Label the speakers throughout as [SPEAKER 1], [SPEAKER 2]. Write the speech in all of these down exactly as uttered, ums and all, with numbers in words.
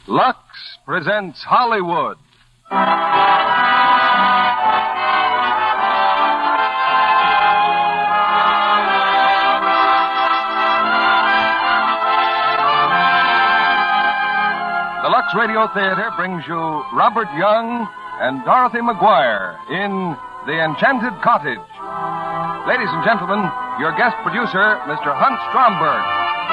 [SPEAKER 1] Lux presents Hollywood. The Lux Radio Theater brings you Robert Young and Dorothy McGuire in The Enchanted Cottage. Ladies and gentlemen, your guest producer, Mister Hunt Stromberg.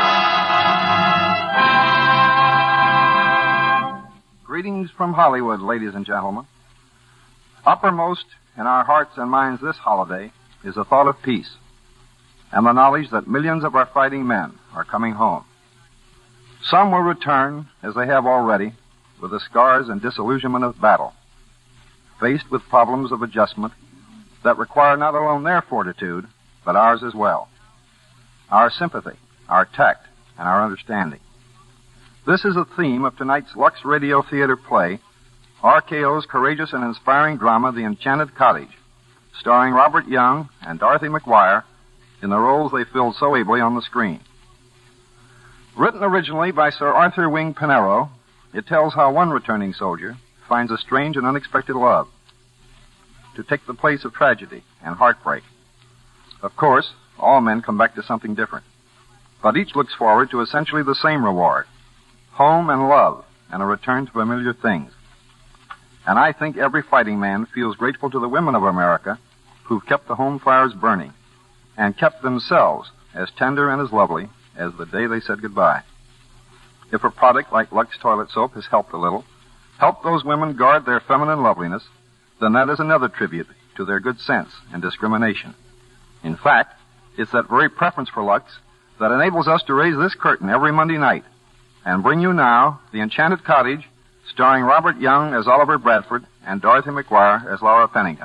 [SPEAKER 2] Greetings from Hollywood, ladies and gentlemen. Uppermost in our hearts and minds this holiday is the thought of peace and the knowledge that millions of our fighting men are coming home. Some will return, as they have already, with the scars and disillusionment of battle, faced with problems of adjustment that require not alone their fortitude, but ours as well. Our sympathy, our tact, and our understanding. This is the theme of tonight's Lux Radio Theater play, R K O's courageous and inspiring drama, The Enchanted Cottage, starring Robert Young and Dorothy McGuire in the roles they filled so ably on the screen. Written originally by Sir Arthur Wing Pinero, it tells how one returning soldier finds a strange and unexpected love to take the place of tragedy and heartbreak. Of course, all men come back to something different, but each looks forward to essentially the same reward: home and love, and a return to familiar things. And I think every fighting man feels grateful to the women of America who've kept the home fires burning and kept themselves as tender and as lovely as the day they said goodbye. If a product like Lux Toilet Soap has helped a little, helped those women guard their feminine loveliness, then that is another tribute to their good sense and discrimination. In fact, it's that very preference for Lux that enables us to raise this curtain every Monday night and bring you now The Enchanted Cottage, starring Robert Young as Oliver Bradford and Dorothy McGuire as Laura Pennington.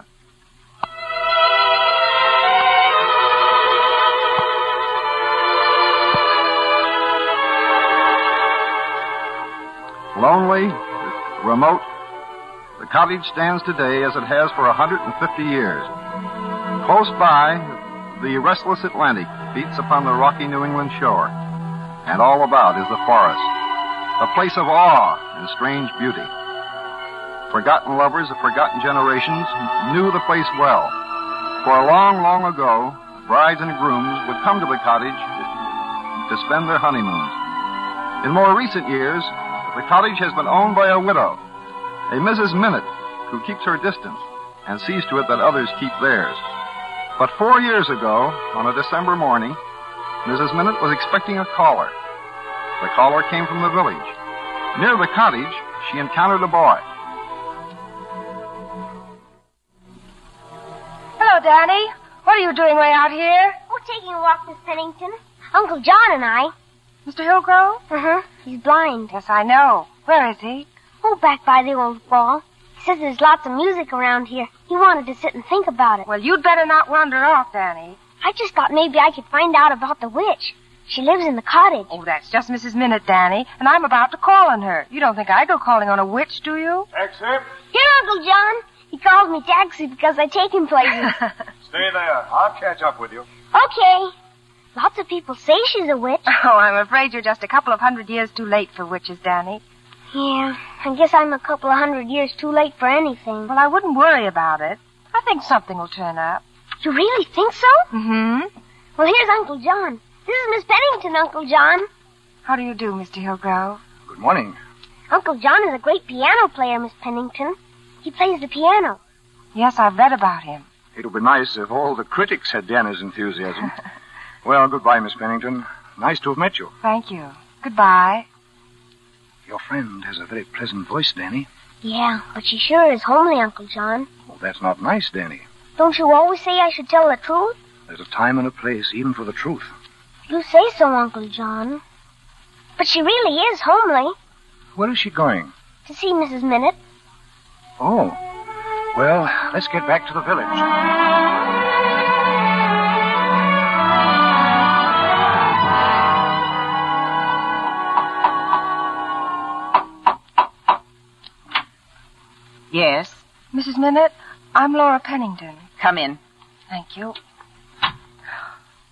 [SPEAKER 2] Lonely, remote, the cottage stands today as it has for one hundred fifty years. Close by, the restless Atlantic beats upon the rocky New England shore, and all about is the forest, a place of awe and strange beauty. Forgotten lovers of forgotten generations knew the place well. For long, long ago, brides and grooms would come to the cottage to spend their honeymoons. In more recent years, the cottage has been owned by a widow, a Missus Minute, who keeps her distance and sees to it that others keep theirs. But four years ago, on a December morning, Missus Minute was expecting a caller. The caller came from the village. Near the cottage, she encountered a boy.
[SPEAKER 3] Hello, Danny. What are you doing way out here?
[SPEAKER 4] Oh, taking a walk, Miss Pennington. Uncle John and I.
[SPEAKER 3] Mister Hillgrove?
[SPEAKER 4] Uh-huh. He's blind.
[SPEAKER 3] Yes, I know. Where is he?
[SPEAKER 4] Oh, back by the old wall. He says there's lots of music around here. He wanted to sit and think about it.
[SPEAKER 3] Well, you'd better not wander off, Danny.
[SPEAKER 4] I just thought maybe I could find out about the witch. She lives in the cottage.
[SPEAKER 3] Oh, that's just Missus Minute, Danny, and I'm about to call on her. You don't think I go calling on a witch, do you?
[SPEAKER 5] Taxi?
[SPEAKER 4] Here, Uncle John. He calls me Taxi because I take him places.
[SPEAKER 5] Stay there. I'll catch up with you.
[SPEAKER 4] Okay. Lots of people say she's a witch.
[SPEAKER 3] Oh, I'm afraid you're just a couple of hundred years too late for witches, Danny.
[SPEAKER 4] Yeah, I guess I'm a couple of hundred years too late for anything.
[SPEAKER 3] Well, I wouldn't worry about it. I think something will turn up.
[SPEAKER 4] You really think so?
[SPEAKER 3] Mm-hmm.
[SPEAKER 4] Well, here's Uncle John. This is Miss Pennington, Uncle John.
[SPEAKER 3] How do you do, Mister Hillgrove?
[SPEAKER 5] Good morning.
[SPEAKER 4] Uncle John is a great piano player, Miss Pennington. He plays the piano.
[SPEAKER 3] Yes, I've read about him.
[SPEAKER 5] It would be nice if all the critics had Danny's enthusiasm. Well, goodbye, Miss Pennington. Nice to have met you.
[SPEAKER 3] Thank you. Goodbye.
[SPEAKER 5] Your friend has a very pleasant voice, Danny.
[SPEAKER 4] Yeah, but she sure is homely, Uncle John.
[SPEAKER 5] Well, that's not nice, Danny.
[SPEAKER 4] Don't you always say I should tell the truth?
[SPEAKER 5] There's a time and a place, even for the truth.
[SPEAKER 4] You say so, Uncle John. But she really is homely.
[SPEAKER 5] Where is she going?
[SPEAKER 4] To see Missus Minute.
[SPEAKER 5] Oh. Well, let's get back to the village.
[SPEAKER 6] Yes?
[SPEAKER 3] Missus Minute, I'm Laura Pennington.
[SPEAKER 6] Come in.
[SPEAKER 3] Thank you.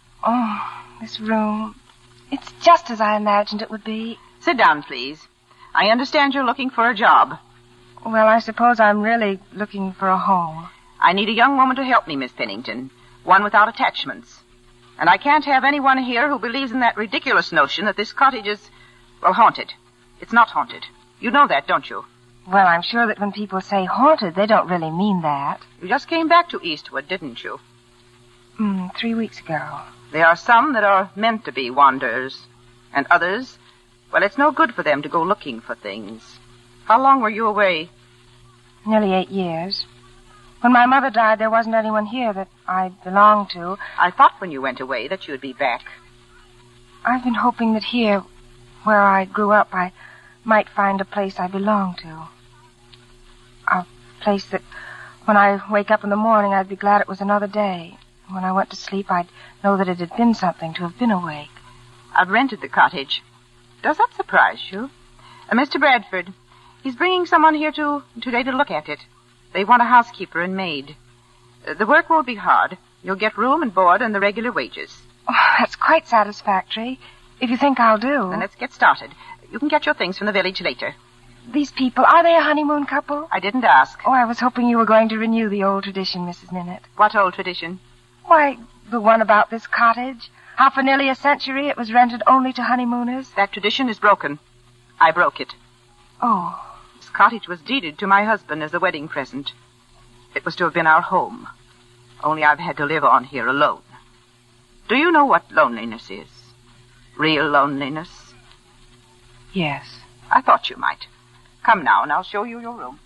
[SPEAKER 3] Oh, this room. It's just as I imagined it would be.
[SPEAKER 6] Sit down, please. I understand you're looking for a job.
[SPEAKER 3] Well, I suppose I'm really looking for a home.
[SPEAKER 6] I need a young woman to help me, Miss Pennington. One without attachments. And I can't have anyone here who believes in that ridiculous notion that this cottage is, well, haunted. It's not haunted. You know that, don't you?
[SPEAKER 3] Well, I'm sure that when people say haunted, they don't really mean that.
[SPEAKER 6] You just came back to Eastwood, didn't you?
[SPEAKER 3] Mm, three weeks ago.
[SPEAKER 6] There are some that are meant to be wanderers. And others, well, it's no good for them to go looking for things. How long were you away?
[SPEAKER 3] Nearly eight years. When my mother died, there wasn't anyone here that I belonged to.
[SPEAKER 6] I thought when you went away that you'd be back.
[SPEAKER 3] I've been hoping that here, where I grew up, I might find a place I belong to. A place that, when I wake up in the morning, I'd be glad it was another day. When I went to sleep, I'd know that it had been something to have been awake.
[SPEAKER 6] I've rented the cottage. Does that surprise you? Uh, Mister Bradford, he's bringing someone here to today to look at it. They want a housekeeper and maid. Uh, the work won't be hard. You'll get room and board and the regular wages.
[SPEAKER 3] Oh, that's quite satisfactory. If you think I'll do.
[SPEAKER 6] Then let's get started. You can get your things from the village later.
[SPEAKER 3] These people, are they a honeymoon couple?
[SPEAKER 6] I didn't ask.
[SPEAKER 3] Oh, I was hoping you were going to renew the old tradition, Missus Minute.
[SPEAKER 6] What old tradition?
[SPEAKER 3] Why, the one about this cottage. How for nearly a century it was rented only to honeymooners.
[SPEAKER 6] That tradition is broken. I broke it.
[SPEAKER 3] Oh.
[SPEAKER 6] This cottage was deeded to my husband as a wedding present. It was to have been our home. Only I've had to live on here alone. Do you know what loneliness is? Real loneliness?
[SPEAKER 3] Yes.
[SPEAKER 6] I thought you might. Come now, and I'll show you your room.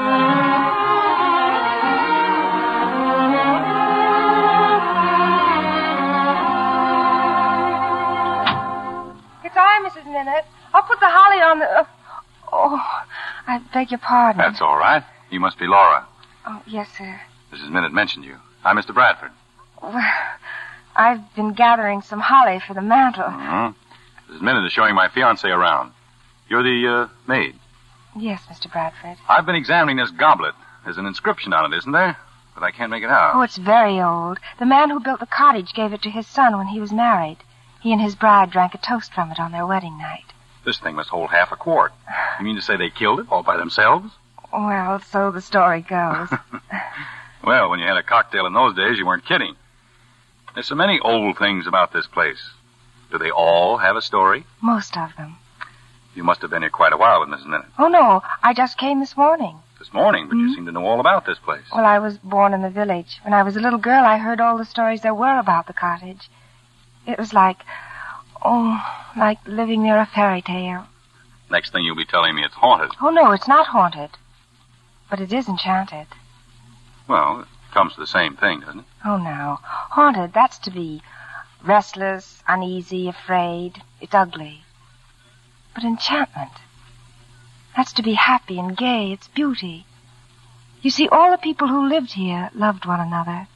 [SPEAKER 3] It's I, Missus Minute. I'll put the holly on the... Uh, oh, I beg your pardon.
[SPEAKER 7] That's all right. You must be Laura.
[SPEAKER 3] Oh, yes, sir.
[SPEAKER 7] Missus Minute mentioned you. I'm Mister Bradford.
[SPEAKER 3] Well, I've been gathering some holly for the mantel.
[SPEAKER 7] Mm-hmm. Missus Minute is showing my fiancé around. You're the, uh, maid.
[SPEAKER 3] Yes, Mister Bradford.
[SPEAKER 7] I've been examining this goblet. There's an inscription on it, isn't there? But I can't make it out.
[SPEAKER 3] Oh, it's very old. The man who built the cottage gave it to his son when he was married. He and his bride drank a toast from it on their wedding night.
[SPEAKER 7] This thing must hold half a quart. You mean to say they killed it all by themselves?
[SPEAKER 3] Well, so the story goes.
[SPEAKER 7] Well, when you had a cocktail in those days, you weren't kidding. There's so many old things about this place. Do they all have a story?
[SPEAKER 3] Most of them.
[SPEAKER 7] You must have been here quite a while with Missus Minute.
[SPEAKER 3] Oh, no. I just came this morning.
[SPEAKER 7] This morning, but
[SPEAKER 3] Mm-hmm.
[SPEAKER 7] you seem to know all about this place.
[SPEAKER 3] Well, I was born in the village. When I was a little girl, I heard all the stories there were about the cottage. It was like, oh, like living near a fairy tale.
[SPEAKER 7] Next thing you'll be telling me it's haunted.
[SPEAKER 3] Oh, no, it's not haunted. But it is enchanted.
[SPEAKER 7] Well, it comes to the same thing, doesn't it?
[SPEAKER 3] Oh, no. Haunted, that's to be restless, uneasy, afraid. It's ugly. But enchantment, that's to be happy and gay. It's beauty. You see, all the people who lived here loved one another.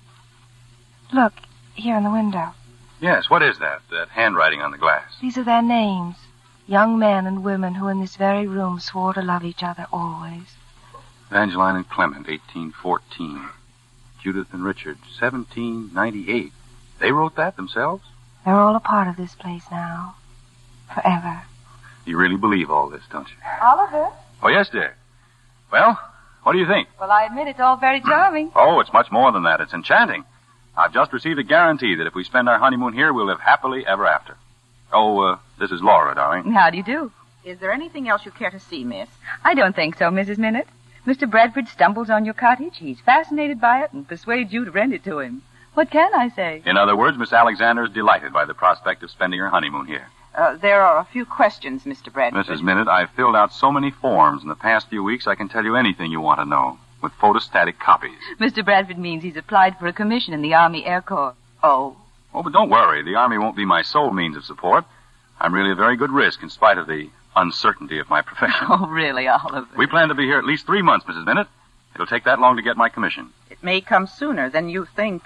[SPEAKER 3] Look, here in the window.
[SPEAKER 7] Yes, what is that? That handwriting on the glass.
[SPEAKER 3] These are their names. Young men and women who in this very room swore to love each other always.
[SPEAKER 7] Evangeline and Clement, eighteen fourteen. Judith and Richard, seventeen ninety-eight. They wrote that themselves?
[SPEAKER 3] They're all a part of this place now. Forever.
[SPEAKER 7] You really believe all this, don't you?
[SPEAKER 8] All of it?
[SPEAKER 7] Oh, yes, dear. Well, what do you think?
[SPEAKER 8] Well, I admit it's all very charming.
[SPEAKER 7] Oh, it's much more than that. It's enchanting. I've just received a guarantee that if we spend our honeymoon here, we'll live happily ever after. Oh, uh, this is Laura, darling.
[SPEAKER 8] How do you do?
[SPEAKER 6] Is there anything else you care to see, miss?
[SPEAKER 8] I don't think so, Missus Minute. Mister Bradford stumbles on your cottage. He's fascinated by it and persuades you to rent it to him. What can I say?
[SPEAKER 7] In other words, Miss Alexander is delighted by the prospect of spending her honeymoon here.
[SPEAKER 6] Uh, there are a few questions, Mister Bradford.
[SPEAKER 7] Missus Minute, I've filled out so many forms in the past few weeks I can tell you anything you want to know, with photostatic copies.
[SPEAKER 8] Mister Bradford means he's applied for a commission in the Army Air Corps.
[SPEAKER 6] Oh.
[SPEAKER 7] Oh, but don't worry. The Army won't be my sole means of support. I'm really a very good risk in spite of the uncertainty of my profession.
[SPEAKER 8] Oh, really, Oliver?
[SPEAKER 7] We plan to be here at least three months, Missus Minute. It'll take that long to get my commission.
[SPEAKER 6] It may come sooner than you think.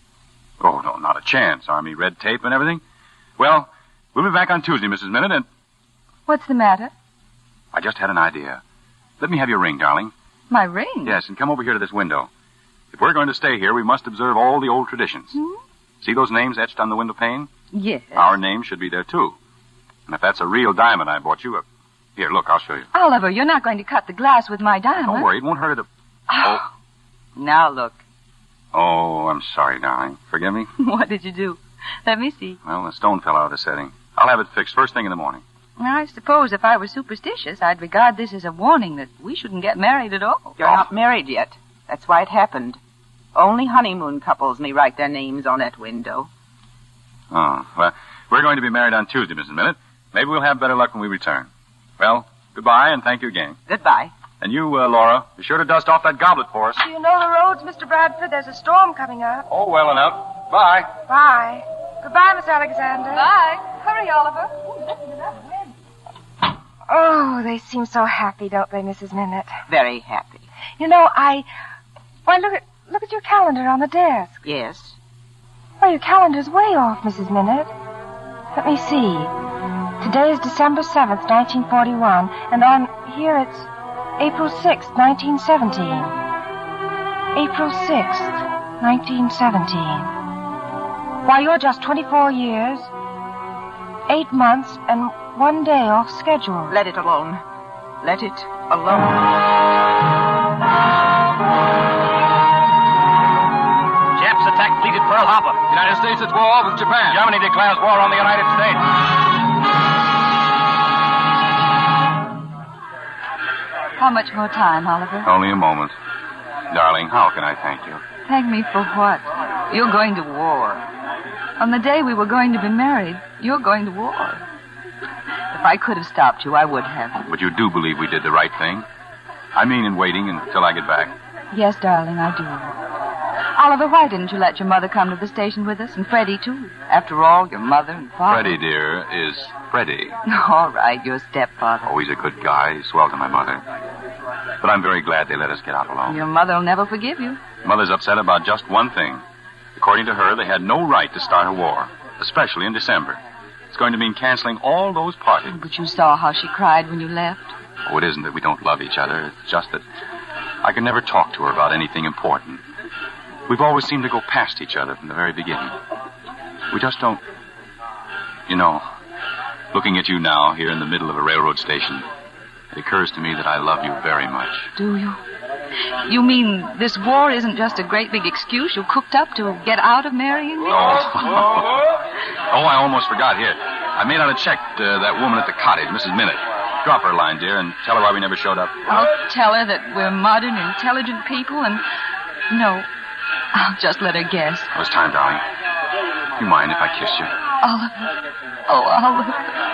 [SPEAKER 7] Oh, no, not a chance. Army red tape and everything. Well, we'll be back on Tuesday, Missus Minute, and...
[SPEAKER 8] What's the matter?
[SPEAKER 7] I just had an idea. Let me have your ring, darling.
[SPEAKER 8] My ring?
[SPEAKER 7] Yes, and come over here to this window. If we're going to stay here, we must observe all the old traditions.
[SPEAKER 8] Hmm?
[SPEAKER 7] See those names etched on the window pane?
[SPEAKER 8] Yes.
[SPEAKER 7] Our names should be there, too. And if that's a real diamond I bought you, uh, Here, look, I'll show you.
[SPEAKER 8] Oliver, you're not going to cut the glass with my diamond.
[SPEAKER 7] Don't worry, it won't hurt her to...
[SPEAKER 8] Oh. Now look.
[SPEAKER 7] Oh, I'm sorry, darling. Forgive me?
[SPEAKER 8] What did you do? Let me see.
[SPEAKER 7] Well, the stone fell out of the setting. I'll have it fixed first thing in the morning.
[SPEAKER 8] I suppose if I were superstitious, I'd regard this as a warning that we shouldn't get married at all.
[SPEAKER 6] You're not married yet. That's why it happened. Only honeymoon couples may write their names on that window.
[SPEAKER 7] Oh, well, we're going to be married on Tuesday, Missus Minute. Maybe we'll have better luck when we return. Well, goodbye, and thank you again.
[SPEAKER 6] Goodbye.
[SPEAKER 7] And you, uh, Laura, be sure to dust off that goblet for us.
[SPEAKER 3] Do you know the roads, Mister Bradford? There's a storm coming up.
[SPEAKER 7] Oh, well enough. Bye.
[SPEAKER 3] Bye. Goodbye, Miss Alexander.
[SPEAKER 8] Bye. Hurry, Oliver.
[SPEAKER 3] Oh, they seem so happy, don't they, Missus Minute?
[SPEAKER 6] Very happy.
[SPEAKER 3] You know, I... Why, look at look at your calendar on the desk.
[SPEAKER 6] Yes.
[SPEAKER 3] Well, your calendar's way off, Missus Minute. Let me see. Today is December seventh, nineteen forty-one, and on here it's April sixth, nineteen seventeen. April sixth, nineteen seventeen. Why, you're just twenty-four years, eight months, and one day off schedule.
[SPEAKER 6] Let it alone. Let it alone.
[SPEAKER 9] Japs attack fleet at Pearl Harbor.
[SPEAKER 1] United States at war with Japan.
[SPEAKER 9] Germany declares war on the United States.
[SPEAKER 8] How much more time, Oliver?
[SPEAKER 7] Only a moment. Darling, how can I thank you?
[SPEAKER 8] Thank me for what? You're going to war. On the day we were going to be married, you're going to war. If I could have stopped you, I would have.
[SPEAKER 7] But you do believe we did the right thing? I mean in waiting until I get back.
[SPEAKER 8] Yes, darling, I do. Oliver, why didn't you let your mother come to the station with us? And Freddie, too. After all, your mother and father...
[SPEAKER 7] Freddie, dear, is Freddie.
[SPEAKER 8] All right, your stepfather.
[SPEAKER 7] Oh, he's a good guy. He's swell to my mother. But I'm very glad they let us get out alone.
[SPEAKER 8] Your mother will never forgive you.
[SPEAKER 7] Mother's upset about just one thing. According to her, they had no right to start a war, especially in December. It's going to mean canceling all those parties.
[SPEAKER 8] But you saw how she cried when you left.
[SPEAKER 7] Oh, it isn't that we don't love each other. It's just that I can never talk to her about anything important. We've always seemed to go past each other from the very beginning. We just don't... You know, looking at you now here in the middle of a railroad station, it occurs to me that I love you very much.
[SPEAKER 8] Do you? You mean this war isn't just a great big excuse you cooked up to get out of marrying me?
[SPEAKER 7] Oh, oh I almost forgot. Here, I made out a check to that woman at the cottage, Missus Minute. Drop her a line, dear, and tell her why we never showed up.
[SPEAKER 8] I'll tell her that we're modern, intelligent people, and... No, I'll just let her guess.
[SPEAKER 7] Oh, it's time, darling. You mind if I kiss you?
[SPEAKER 8] Oliver. Oh, Oliver.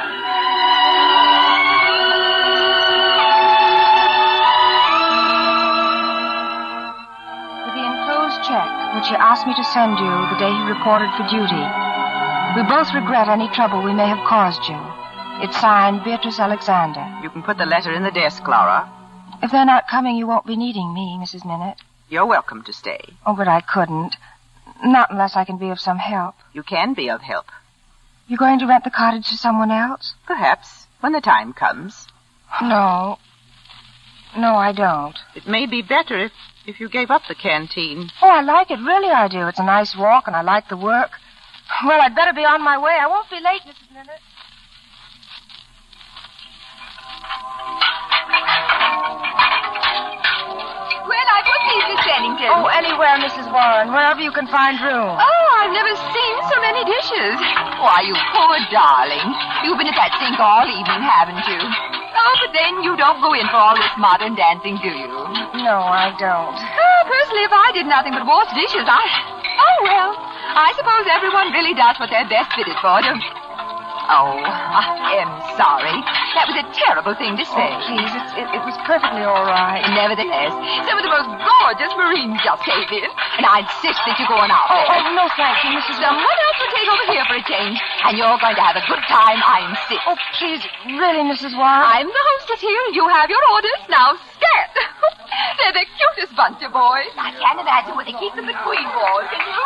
[SPEAKER 3] Check, which he asked me to send you the day he reported for duty. We both regret any trouble we may have caused you. It's signed Beatrice Alexander.
[SPEAKER 6] You can put the letter in the desk, Laura.
[SPEAKER 3] If they're not coming, you won't be needing me, Missus Minute.
[SPEAKER 6] You're welcome to stay.
[SPEAKER 3] Oh, but I couldn't. Not unless I can be of some help.
[SPEAKER 6] You can be of help.
[SPEAKER 3] You going to rent the cottage to someone else?
[SPEAKER 6] Perhaps, when the time comes.
[SPEAKER 3] No. No, I don't.
[SPEAKER 6] It may be better if, if you gave up the canteen.
[SPEAKER 3] Oh, I like it. Really, I do. It's a nice walk, and I like the work. Well, I'd better be on my way. I won't be late, Missus Minute.
[SPEAKER 8] Where'd I put these, Miss Bennington?
[SPEAKER 3] Oh, anywhere, Missus Warren. Wherever you can find room.
[SPEAKER 8] Oh, I've never seen so many dishes. Why, you poor darling. You've been at that sink all evening, haven't you? Oh, but then you don't go in for all this modern dancing, do you?
[SPEAKER 3] No, I don't.
[SPEAKER 8] Oh, personally, if I did nothing but wash dishes, I... Oh, well, I suppose everyone really does what they're best fitted for, don't they? Oh, I am sorry. That was a terrible thing to say.
[SPEAKER 3] Oh, please, it's, it, it was perfectly all right.
[SPEAKER 8] Nevertheless, some of the most gorgeous Marines just came in, and I insist that you're going out
[SPEAKER 3] Oh,
[SPEAKER 8] there.
[SPEAKER 3] oh no, thank you, Missus
[SPEAKER 8] Someone else will take over here for a change, and you're going to have a good time, I insist.
[SPEAKER 3] Oh, please, really, Missus Warren?
[SPEAKER 8] I'm the hostess here. You have your orders. Now, scat. They're the cutest bunch of boys. I can't imagine what they keep them between walls, can you?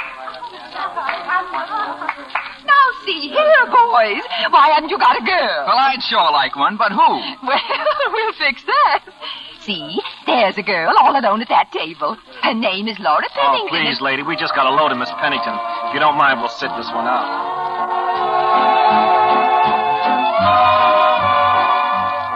[SPEAKER 8] Now, see here, boys. Why haven't you got a girl?
[SPEAKER 9] Well, I'd sure like one, but who?
[SPEAKER 8] Well, we'll fix that. See, there's a girl all alone at that table. Her name is Laura
[SPEAKER 9] Oh,
[SPEAKER 8] Pennington.
[SPEAKER 9] please, lady, we just got a load of Miss Pennington. If you don't mind, we'll sit this one out.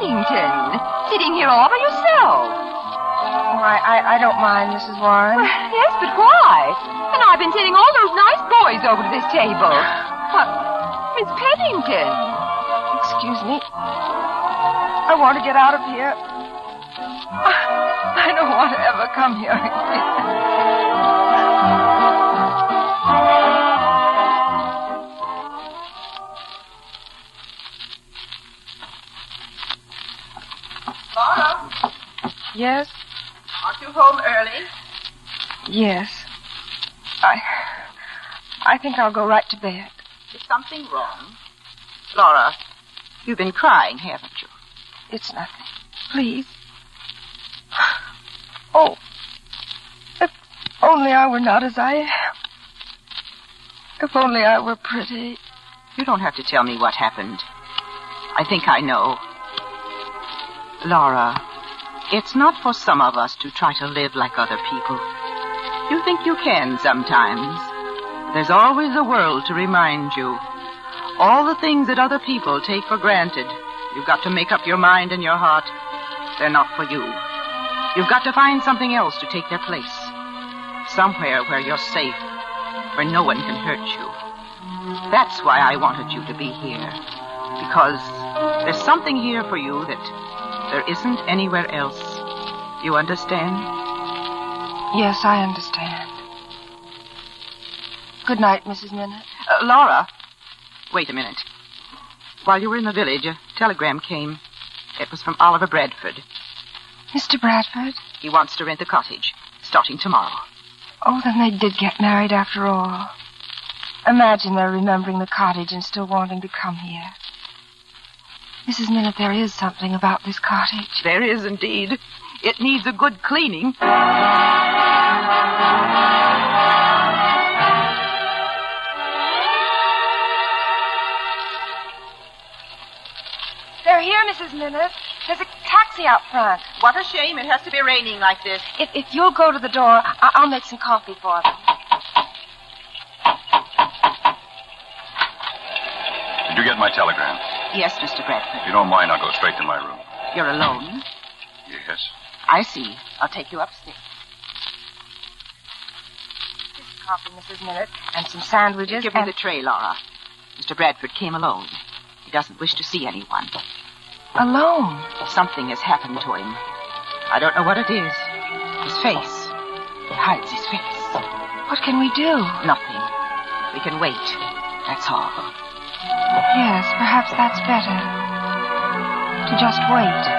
[SPEAKER 8] Pennington, sitting here all by yourself.
[SPEAKER 3] Oh, I, I, I don't mind, Missus Warren.
[SPEAKER 8] Well, yes, but why? And I've been sending all those nice boys over to this table. What? Miss Pennington.
[SPEAKER 3] Excuse me. I want to get out of here. I don't want to ever come here again.
[SPEAKER 6] Laura,
[SPEAKER 3] Yes?
[SPEAKER 6] aren't you home early?
[SPEAKER 3] Yes. I... I think I'll go right to bed.
[SPEAKER 6] Is something wrong? Laura, you've been crying, haven't you?
[SPEAKER 3] It's nothing. Please. Oh. If only I were not as I am. If only I were pretty.
[SPEAKER 6] You don't have to tell me what happened. I think I know. Laura, it's not for some of us to try to live like other people. You think you can sometimes. There's always the world to remind you. All the things that other people take for granted, you've got to make up your mind and your heart. They're not for you. You've got to find something else to take their place. Somewhere where you're safe, where no one can hurt you. That's why I wanted you to be here. Because there's something here for you that there isn't anywhere else. You understand?
[SPEAKER 3] Yes, I understand. Good night, Missus Minute.
[SPEAKER 6] Uh, Laura, wait a minute. While you were in the village, a telegram came. It was from Oliver Bradford.
[SPEAKER 3] Mister Bradford?
[SPEAKER 6] He wants to rent the cottage, starting tomorrow.
[SPEAKER 3] Oh, then they did get married after all. Imagine they're remembering the cottage and still wanting to come here. Missus Minute, there is something about this cottage.
[SPEAKER 6] There is indeed. It needs a good cleaning.
[SPEAKER 3] They're here, Missus Minute. There's a taxi out front.
[SPEAKER 6] What a shame it has to be raining like this.
[SPEAKER 3] If, if you'll go to the door, I- I'll make some coffee for them.
[SPEAKER 7] Did you get my telegram?
[SPEAKER 6] Yes, Mister Bradford.
[SPEAKER 7] If you don't mind, I'll go straight to my room.
[SPEAKER 6] You're alone?
[SPEAKER 7] Yes.
[SPEAKER 6] I see. I'll take you upstairs.
[SPEAKER 3] This coffee, Missus Minute, and some sandwiches.
[SPEAKER 6] Give
[SPEAKER 3] and...
[SPEAKER 6] me the tray, Laura. Mister Bradford came alone. He doesn't wish to see anyone.
[SPEAKER 3] Alone?
[SPEAKER 6] Something has happened to him. I don't know what it is. His face. He hides his face.
[SPEAKER 3] What can we do?
[SPEAKER 6] Nothing. We can wait. That's all.
[SPEAKER 3] Yes, perhaps that's better. To just wait.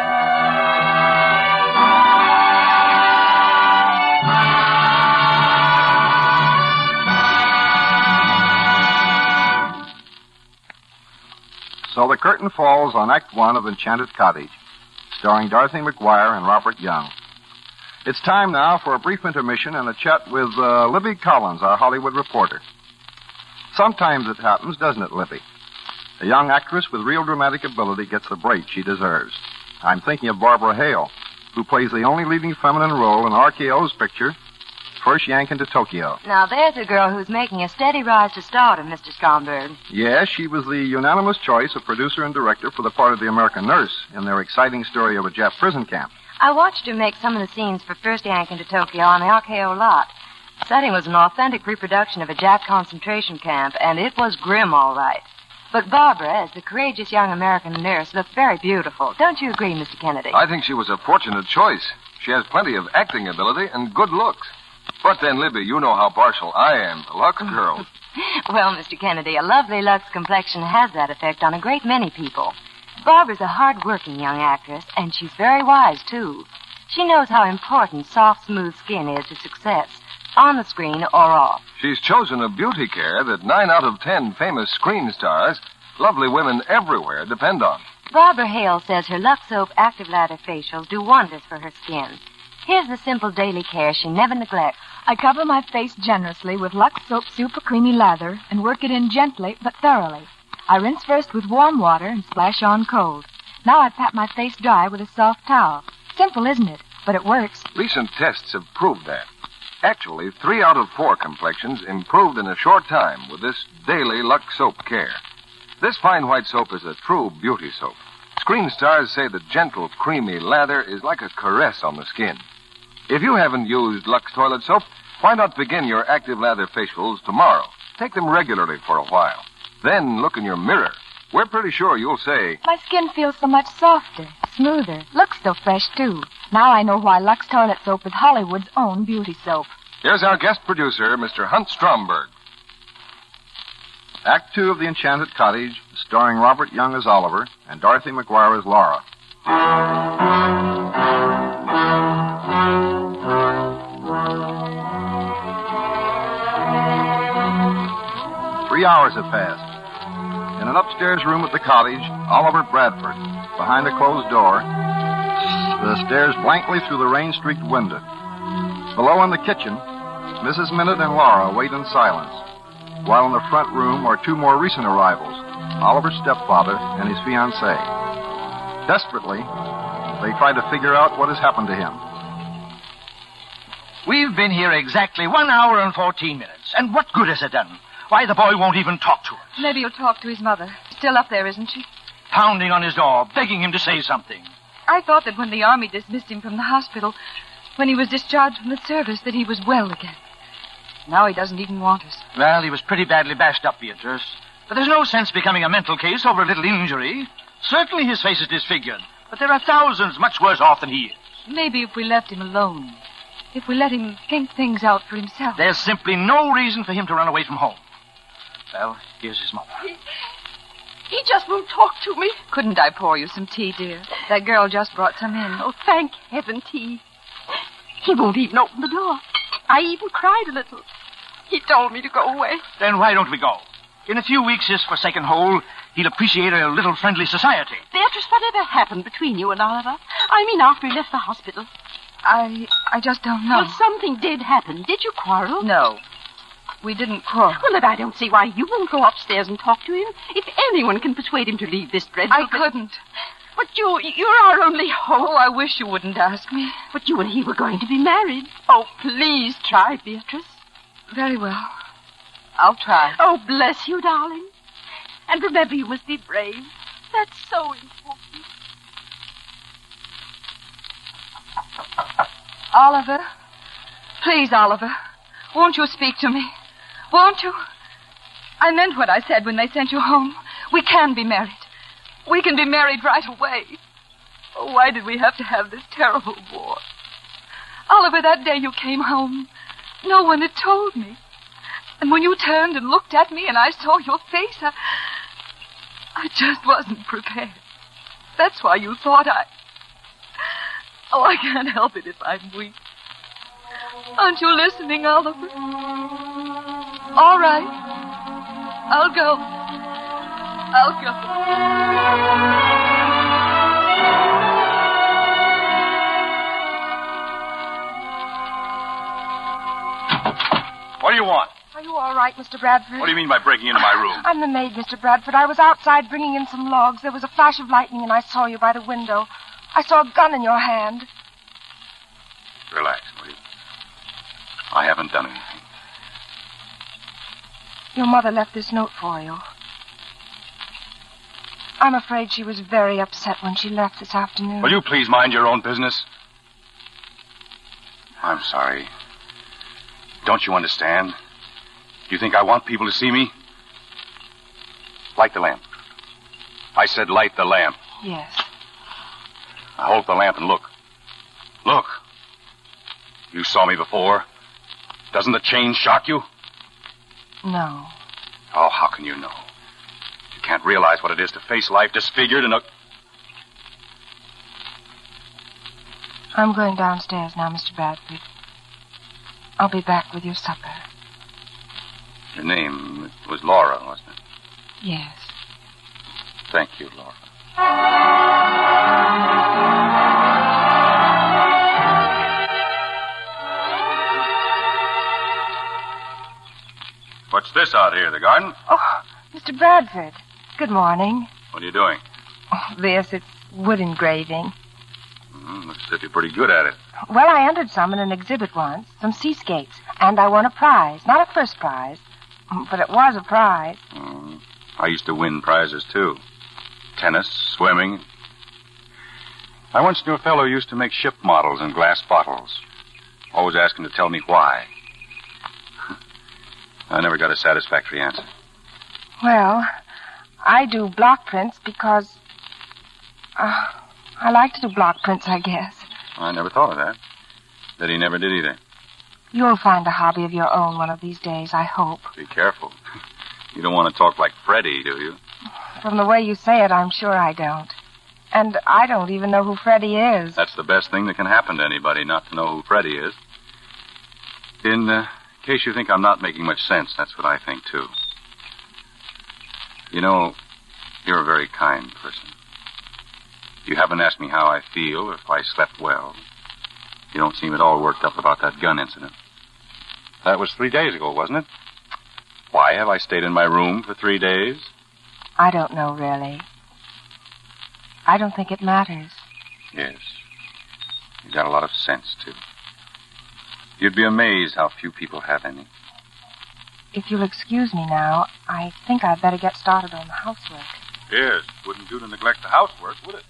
[SPEAKER 2] So the curtain falls on Act One of Enchanted Cottage, starring Dorothy McGuire and Robert Young. It's time now for a brief intermission and a chat with uh, Libby Collins, our Hollywood reporter. Sometimes it happens, doesn't it, Libby? A young actress with real dramatic ability gets the break she deserves. I'm thinking of Barbara Hale, who plays the only leading feminine role in R K O's picture, First Yankin to Tokyo.
[SPEAKER 10] Now, there's a girl who's making a steady rise to stardom, Mister Stromberg.
[SPEAKER 2] Yes, she was the unanimous choice of producer and director for the part of the American nurse in their exciting story of a Jap prison camp.
[SPEAKER 10] I watched her make some of the scenes for First Yankin to Tokyo on the R K O lot. The setting was an authentic reproduction of a Jap concentration camp, and it was grim, all right. But Barbara, as the courageous young American nurse, looked very beautiful. Don't you agree, Mister Kennedy?
[SPEAKER 1] I think she was a fortunate choice. She has plenty of acting ability and good looks. But then, Libby, you know how partial I am to Lux girls.
[SPEAKER 10] Well, Mister Kennedy, a lovely Lux complexion has that effect on a great many people. Barbara's a hard-working young actress, and she's very wise, too. She knows how important soft, smooth skin is to success, on the screen or off.
[SPEAKER 1] She's chosen a beauty care that nine out of ten famous screen stars, lovely women everywhere, depend on.
[SPEAKER 10] Barbara Hale says her Lux Soap Active Lather facials do wonders for her skin. Here's the simple daily care she never neglects.
[SPEAKER 11] I cover my face generously with Lux Soap Super Creamy Lather and work it in gently but thoroughly. I rinse first with warm water and splash on cold. Now I pat my face dry with a soft towel. Simple, isn't it? But it works.
[SPEAKER 1] Recent tests have proved that. Actually, three out of four complexions improved in a short time with this daily Lux Soap care. This fine white soap is a true beauty soap. Screen stars say the gentle, creamy lather is like a caress on the skin. If you haven't used Lux toilet soap, why not begin your active lather facials tomorrow? Take them regularly for a while. Then look in your mirror. We're pretty sure you'll say,
[SPEAKER 11] My skin feels so much softer, smoother, looks so fresh, too. Now I know why Lux toilet soap is Hollywood's own beauty soap.
[SPEAKER 1] Here's our guest producer, Mister Hunt Stromberg.
[SPEAKER 2] Act two of The Enchanted Cottage, starring Robert Young as Oliver and Dorothy McGuire as Laura. Three hours have passed. In an upstairs room at the cottage, Oliver Bradford, behind a closed door, the stares blankly through the rain-streaked window. Below in the kitchen, Missus Minute and Laura wait in silence, while in the front room are two more recent arrivals, Oliver's stepfather and his fiancée. Desperately, they try to figure out what has happened to him.
[SPEAKER 12] We've been here exactly one hour and fourteen minutes, and what good has it done? Why, the boy won't even talk to us.
[SPEAKER 8] Maybe he'll talk to his mother. Still up there, isn't she?
[SPEAKER 12] Pounding on his door, begging him to say something.
[SPEAKER 8] I thought that when the Army dismissed him from the hospital, when he was discharged from the service, that he was well again. Now he doesn't even want us.
[SPEAKER 12] Well, he was pretty badly bashed up, Beatrice. But there's no sense becoming a mental case over a little injury. Certainly his face is disfigured, but there are thousands much worse off than he is.
[SPEAKER 8] Maybe if we left him alone, if we let him think things out for himself.
[SPEAKER 12] There's simply no reason for him to run away from home. Well, here's his mother.
[SPEAKER 8] He, he just won't talk to me. Couldn't I pour you some tea, dear? That girl just brought some in.
[SPEAKER 13] Oh, thank heaven, tea. He won't even open the door. I even cried a little. He told me to go away.
[SPEAKER 12] Then why don't we go? In a few weeks, his forsaken hole, he'll appreciate a little friendly society.
[SPEAKER 13] Beatrice, whatever happened between you and Oliver? I mean, after he left the hospital.
[SPEAKER 8] I I just don't know.
[SPEAKER 13] Well, something did happen. Did you quarrel?
[SPEAKER 8] No. We didn't quarrel.
[SPEAKER 13] Well, then I don't see why you won't go upstairs and talk to him. If anyone can persuade him to leave this dreadful...
[SPEAKER 8] I couldn't.
[SPEAKER 13] But you, you're our only hope.
[SPEAKER 8] Oh, I wish you wouldn't ask me.
[SPEAKER 13] But you and he were going to be married. Oh, please try, Beatrice.
[SPEAKER 8] Very well. I'll try.
[SPEAKER 13] Oh, bless you, darling. And remember, you must be brave. That's so important.
[SPEAKER 8] Oliver. Please, Oliver. Won't you speak to me? Won't you? I meant what I said when they sent you home. We can be married. We can be married right away. Oh, why did we have to have this terrible war? Oliver, that day you came home, no one had told me. And when you turned and looked at me and I saw your face, I, I just wasn't prepared. That's why you thought I... Oh, I can't help it if I'm weak. Aren't you listening, Oliver? All right. I'll go. I'll go.
[SPEAKER 7] What do you want?
[SPEAKER 3] Are you all right, Mister Bradford?
[SPEAKER 7] What do you mean by breaking into my room?
[SPEAKER 3] I'm the maid, Mister Bradford. I was outside bringing in some logs. There was a flash of lightning, and I saw you by the window. I saw a gun in your hand.
[SPEAKER 7] Relax, will you? I haven't done anything.
[SPEAKER 3] Your mother left this note for you. I'm afraid she was very upset when she left this afternoon.
[SPEAKER 7] Will you please mind your own business? I'm sorry. Don't you understand? Do you think I want people to see me? Light the lamp. I said light the lamp.
[SPEAKER 3] Yes.
[SPEAKER 7] Now hold the lamp and look. Look. You saw me before. Doesn't the change shock you?
[SPEAKER 3] No.
[SPEAKER 7] Oh, how can you know? You can't realize what it is to face life disfigured and a...
[SPEAKER 3] I'm going downstairs now, Mister Bradford. I'll be back with your supper.
[SPEAKER 7] Your name was Laura, wasn't it?
[SPEAKER 3] Yes.
[SPEAKER 7] Thank you, Laura. What's this out here, the garden?
[SPEAKER 3] Oh, Mister Bradford. Good morning.
[SPEAKER 7] What are you doing?
[SPEAKER 3] Oh, this, it's wood engraving.
[SPEAKER 7] Mm, looks as if you're pretty good at it.
[SPEAKER 3] Well, I entered some in an exhibit once, some seascapes, and I won a prize. Not a first prize, but it was a prize.
[SPEAKER 7] Mm, I used to win prizes, too. Tennis, swimming, I once knew a fellow who used to make ship models in glass bottles. Always asking to tell me why. I never got a satisfactory answer.
[SPEAKER 3] Well, I do block prints because... Uh, I like to do block prints, I guess.
[SPEAKER 7] I never thought of that. That he never did either.
[SPEAKER 3] You'll find a hobby of your own one of these days, I hope.
[SPEAKER 7] Be careful. You don't want to talk like Freddie, do you?
[SPEAKER 3] From the way you say it, I'm sure I don't. And I don't even know who Freddie is.
[SPEAKER 7] That's the best thing that can happen to anybody, not to know who Freddie is. In uh, case you think I'm not making much sense, that's what I think, too. You know, you're a very kind person. You haven't asked me how I feel or if I slept well. You don't seem at all worked up about that gun incident. That was three days ago, wasn't it? Why have I stayed in my room for three days?
[SPEAKER 3] I don't know, really. I don't think it matters.
[SPEAKER 7] Yes. You've got a lot of sense, too. You'd be amazed how few people have any.
[SPEAKER 3] If you'll excuse me now, I think I'd better get started on the housework.
[SPEAKER 7] Yes. Wouldn't do to neglect the housework, would it?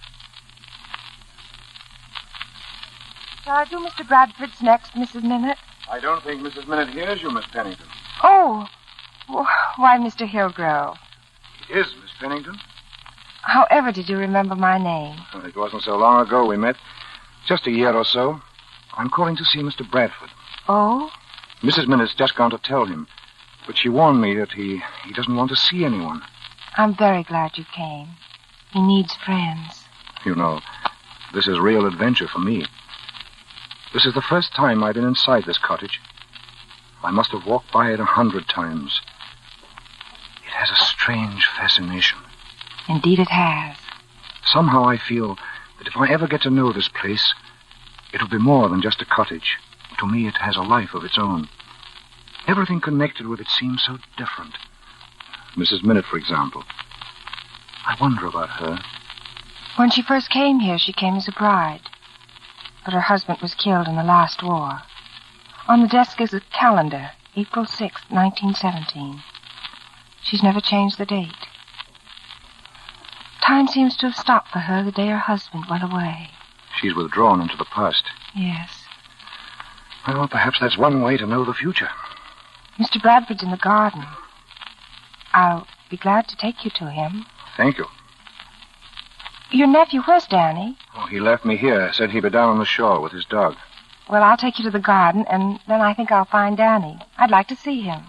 [SPEAKER 3] Shall I do Mister Bradford's next, Missus Minute?
[SPEAKER 5] I don't think Missus Minute hears you, Miss Pennington.
[SPEAKER 3] Oh. Why, Mister Hillgrove.
[SPEAKER 5] It is, Miss Pennington.
[SPEAKER 3] However did you remember my name?
[SPEAKER 5] Well, it wasn't so long ago we met. Just a year or so. I'm calling to see Mister Bradford.
[SPEAKER 3] Oh?
[SPEAKER 5] Missus Minute's just gone to tell him. But she warned me that he, he doesn't want to see anyone.
[SPEAKER 3] I'm very glad you came. He needs friends.
[SPEAKER 5] You know, this is real adventure for me. This is the first time I've been inside this cottage. I must have walked by it a hundred times. It has a strange fascination.
[SPEAKER 3] Indeed it has.
[SPEAKER 5] Somehow I feel that if I ever get to know this place, it'll be more than just a cottage. To me, it has a life of its own. Everything connected with it seems so different. Missus Minute, for example. I wonder about her.
[SPEAKER 3] When she first came here, she came as a bride. But her husband was killed in the last war. On the desk is a calendar, April sixth, nineteen seventeen. She's never changed the date. Time seems to have stopped for her the day her husband went away.
[SPEAKER 5] She's withdrawn into the past.
[SPEAKER 3] Yes.
[SPEAKER 5] Well, perhaps that's one way to know the future.
[SPEAKER 3] Mister Bradford's in the garden. I'll be glad to take you to him.
[SPEAKER 5] Thank you.
[SPEAKER 3] Your nephew, where's Danny?
[SPEAKER 5] Oh, he left me here. Said he'd be down on the shore with his dog.
[SPEAKER 3] Well, I'll take you to the garden, and then I think I'll find Danny. I'd like to see him.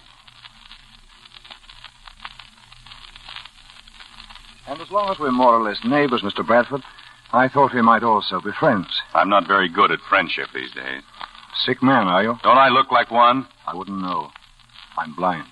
[SPEAKER 5] And as long as we're more or less neighbors, Mister Bradford, I thought we might also be friends.
[SPEAKER 7] I'm not very good at friendship these days.
[SPEAKER 5] Sick man, are you?
[SPEAKER 7] Don't I look like one?
[SPEAKER 5] I wouldn't know. I'm blind.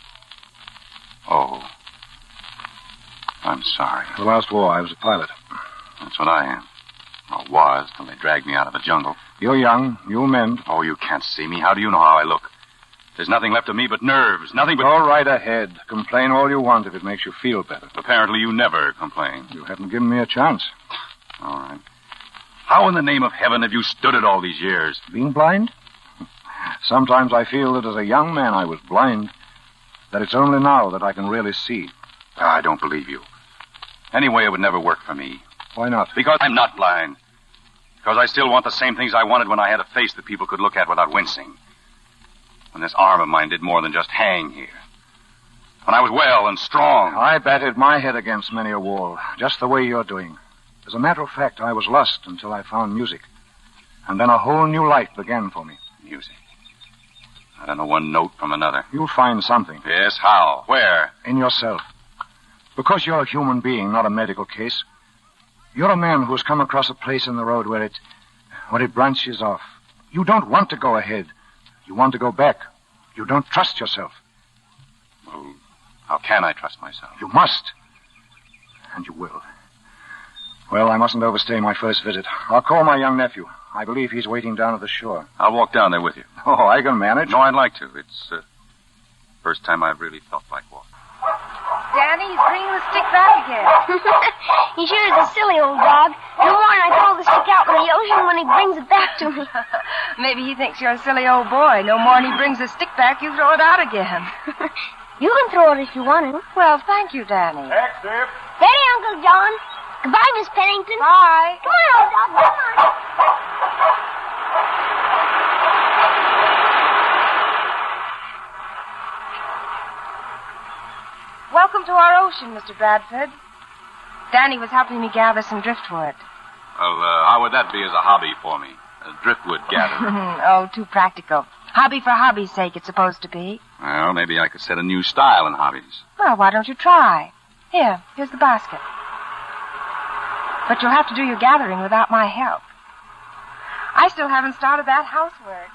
[SPEAKER 7] Oh. I'm sorry.
[SPEAKER 5] The last war, I was a pilot.
[SPEAKER 7] That's what I am. Or was, till they dragged me out of the jungle.
[SPEAKER 5] You're young. You'll mend.
[SPEAKER 7] Oh, you can't see me. How do you know how I look? There's nothing left of me but nerves. Nothing but...
[SPEAKER 5] Go right ahead. Complain all you want if it makes you feel better.
[SPEAKER 7] Apparently you never complain.
[SPEAKER 5] You haven't given me a chance.
[SPEAKER 7] All right. How in the name of heaven have you stood it all these years?
[SPEAKER 5] Being blind? Sometimes I feel that as a young man I was blind. That it's only now that I can really see.
[SPEAKER 7] I don't believe you. Anyway, it would never work for me.
[SPEAKER 5] Why not?
[SPEAKER 7] Because I'm not blind. Because I still want the same things I wanted when I had a face that people could look at without wincing. When this arm of mine did more than just hang here. When I was well and strong.
[SPEAKER 5] I batted my head against many a wall, just the way you're doing. As a matter of fact, I was lost until I found music. And then a whole new life began for me.
[SPEAKER 7] Music? I don't know one note from another.
[SPEAKER 5] You'll find something.
[SPEAKER 7] Yes, how? Where?
[SPEAKER 5] In yourself. Because you're a human being, not a medical case. You're a man who's come across a place in the road where it, where it branches off. You don't want to go ahead. You want to go back. You don't trust yourself.
[SPEAKER 7] Well, how can I trust myself?
[SPEAKER 5] You must. And you will. Well, I mustn't overstay my first visit. I'll call my young nephew. I believe he's waiting down at the shore.
[SPEAKER 7] I'll walk down there with you.
[SPEAKER 5] Oh, I can manage.
[SPEAKER 7] No, I'd like to. It's the uh, first time I've really felt like walking.
[SPEAKER 3] Danny, he's bringing the stick back again.
[SPEAKER 4] He sure is a silly old dog. No more than I throw the stick out in the ocean when he brings it back to me.
[SPEAKER 3] Maybe he thinks you're a silly old boy. No more than he brings the stick back, you throw it out again.
[SPEAKER 4] You can throw it if you want to.
[SPEAKER 3] Well, thank you, Danny.
[SPEAKER 5] Taxi.
[SPEAKER 4] Steady, Uncle John. Goodbye, Miss Pennington.
[SPEAKER 3] Bye.
[SPEAKER 4] Come on, old dog. Come on.
[SPEAKER 3] Welcome to our ocean, Mister Bradford. Danny was helping me gather some driftwood.
[SPEAKER 7] Well, uh, how would that be as a hobby for me? A driftwood gathering.
[SPEAKER 3] Oh, too practical. Hobby for hobby's sake, it's supposed to be.
[SPEAKER 7] Well, maybe I could set a new style in hobbies.
[SPEAKER 3] Well, why don't you try? Here, here's the basket. But you'll have to do your gathering without my help. I still haven't started that housework.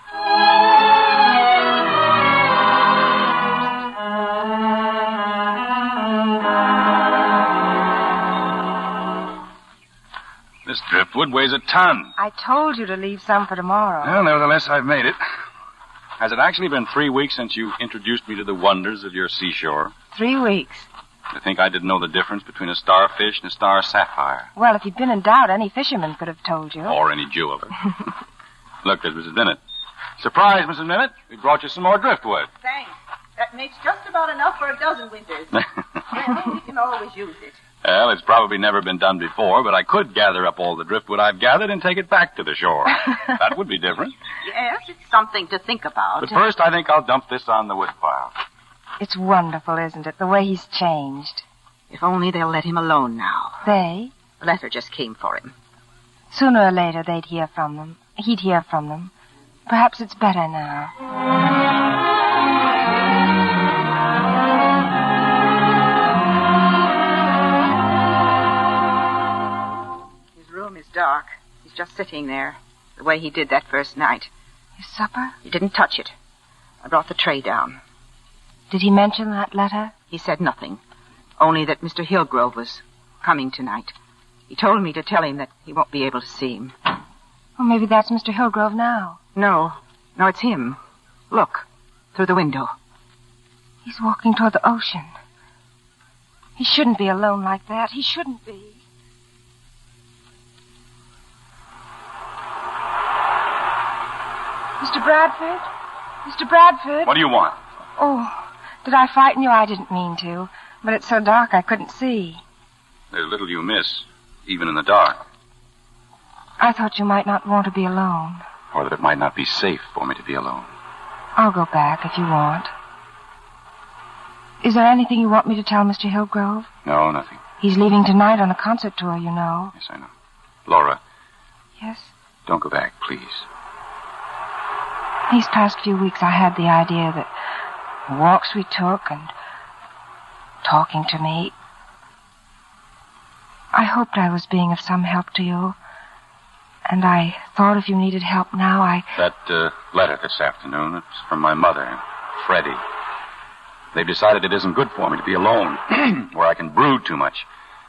[SPEAKER 7] This driftwood weighs a ton.
[SPEAKER 3] I told you to leave some for tomorrow.
[SPEAKER 7] Well, nevertheless, I've made it. Has it actually been three weeks since you introduced me to the wonders of your seashore?
[SPEAKER 3] Three weeks.
[SPEAKER 7] You think I didn't know the difference between a starfish and a star sapphire?
[SPEAKER 3] Well, if you'd been in doubt, any fisherman could have told you.
[SPEAKER 7] Or any jeweler. Look, there's Missus Bennett. Surprise, Missus Bennett. We brought you some more driftwood.
[SPEAKER 6] Thanks. That makes just about enough for a dozen winters. Well, we can always use it.
[SPEAKER 7] Well, it's probably never been done before, but I could gather up all the driftwood I've gathered and take it back to the shore. That would be different.
[SPEAKER 6] Yes, it's something to think about.
[SPEAKER 7] But first, I think I'll dump this on the woodpile.
[SPEAKER 3] It's wonderful, isn't it, the way he's changed?
[SPEAKER 6] If only they'll let him alone now.
[SPEAKER 3] They?
[SPEAKER 6] The letter just came for him.
[SPEAKER 3] Sooner or later, they'd hear from them. He'd hear from them. Perhaps it's better now.
[SPEAKER 6] Is dark. He's just sitting there, the way he did that first night.
[SPEAKER 3] His supper?
[SPEAKER 6] He didn't touch it. I brought the tray down.
[SPEAKER 3] Did he mention that letter?
[SPEAKER 6] He said nothing, only that Mister Hillgrove was coming tonight. He told me to tell him that he won't be able to see him.
[SPEAKER 3] Well, maybe that's Mister Hillgrove now.
[SPEAKER 6] No, no, it's him. Look, through the window.
[SPEAKER 3] He's walking toward the ocean. He shouldn't be alone like that. He shouldn't be. Mister Bradford? Mister Bradford?
[SPEAKER 7] What do you want?
[SPEAKER 3] Oh, did I frighten you? I didn't mean to. But it's so dark I couldn't see.
[SPEAKER 7] There's little you miss, even in the dark.
[SPEAKER 3] I thought you might not want to be alone.
[SPEAKER 7] Or that it might not be safe for me to be alone.
[SPEAKER 3] I'll go back if you want. Is there anything you want me to tell Mister Hillgrove?
[SPEAKER 7] No, nothing.
[SPEAKER 3] He's leaving tonight on a concert tour, you know.
[SPEAKER 7] Yes, I know. Laura.
[SPEAKER 3] Yes?
[SPEAKER 7] Don't go back, please.
[SPEAKER 3] These past few weeks, I had the idea that the walks we took and talking to me, I hoped I was being of some help to you. And I thought if you needed help now, I...
[SPEAKER 7] That uh, letter this afternoon, it's from my mother, Freddie. They've decided it isn't good for me to be alone, where I can brood too much.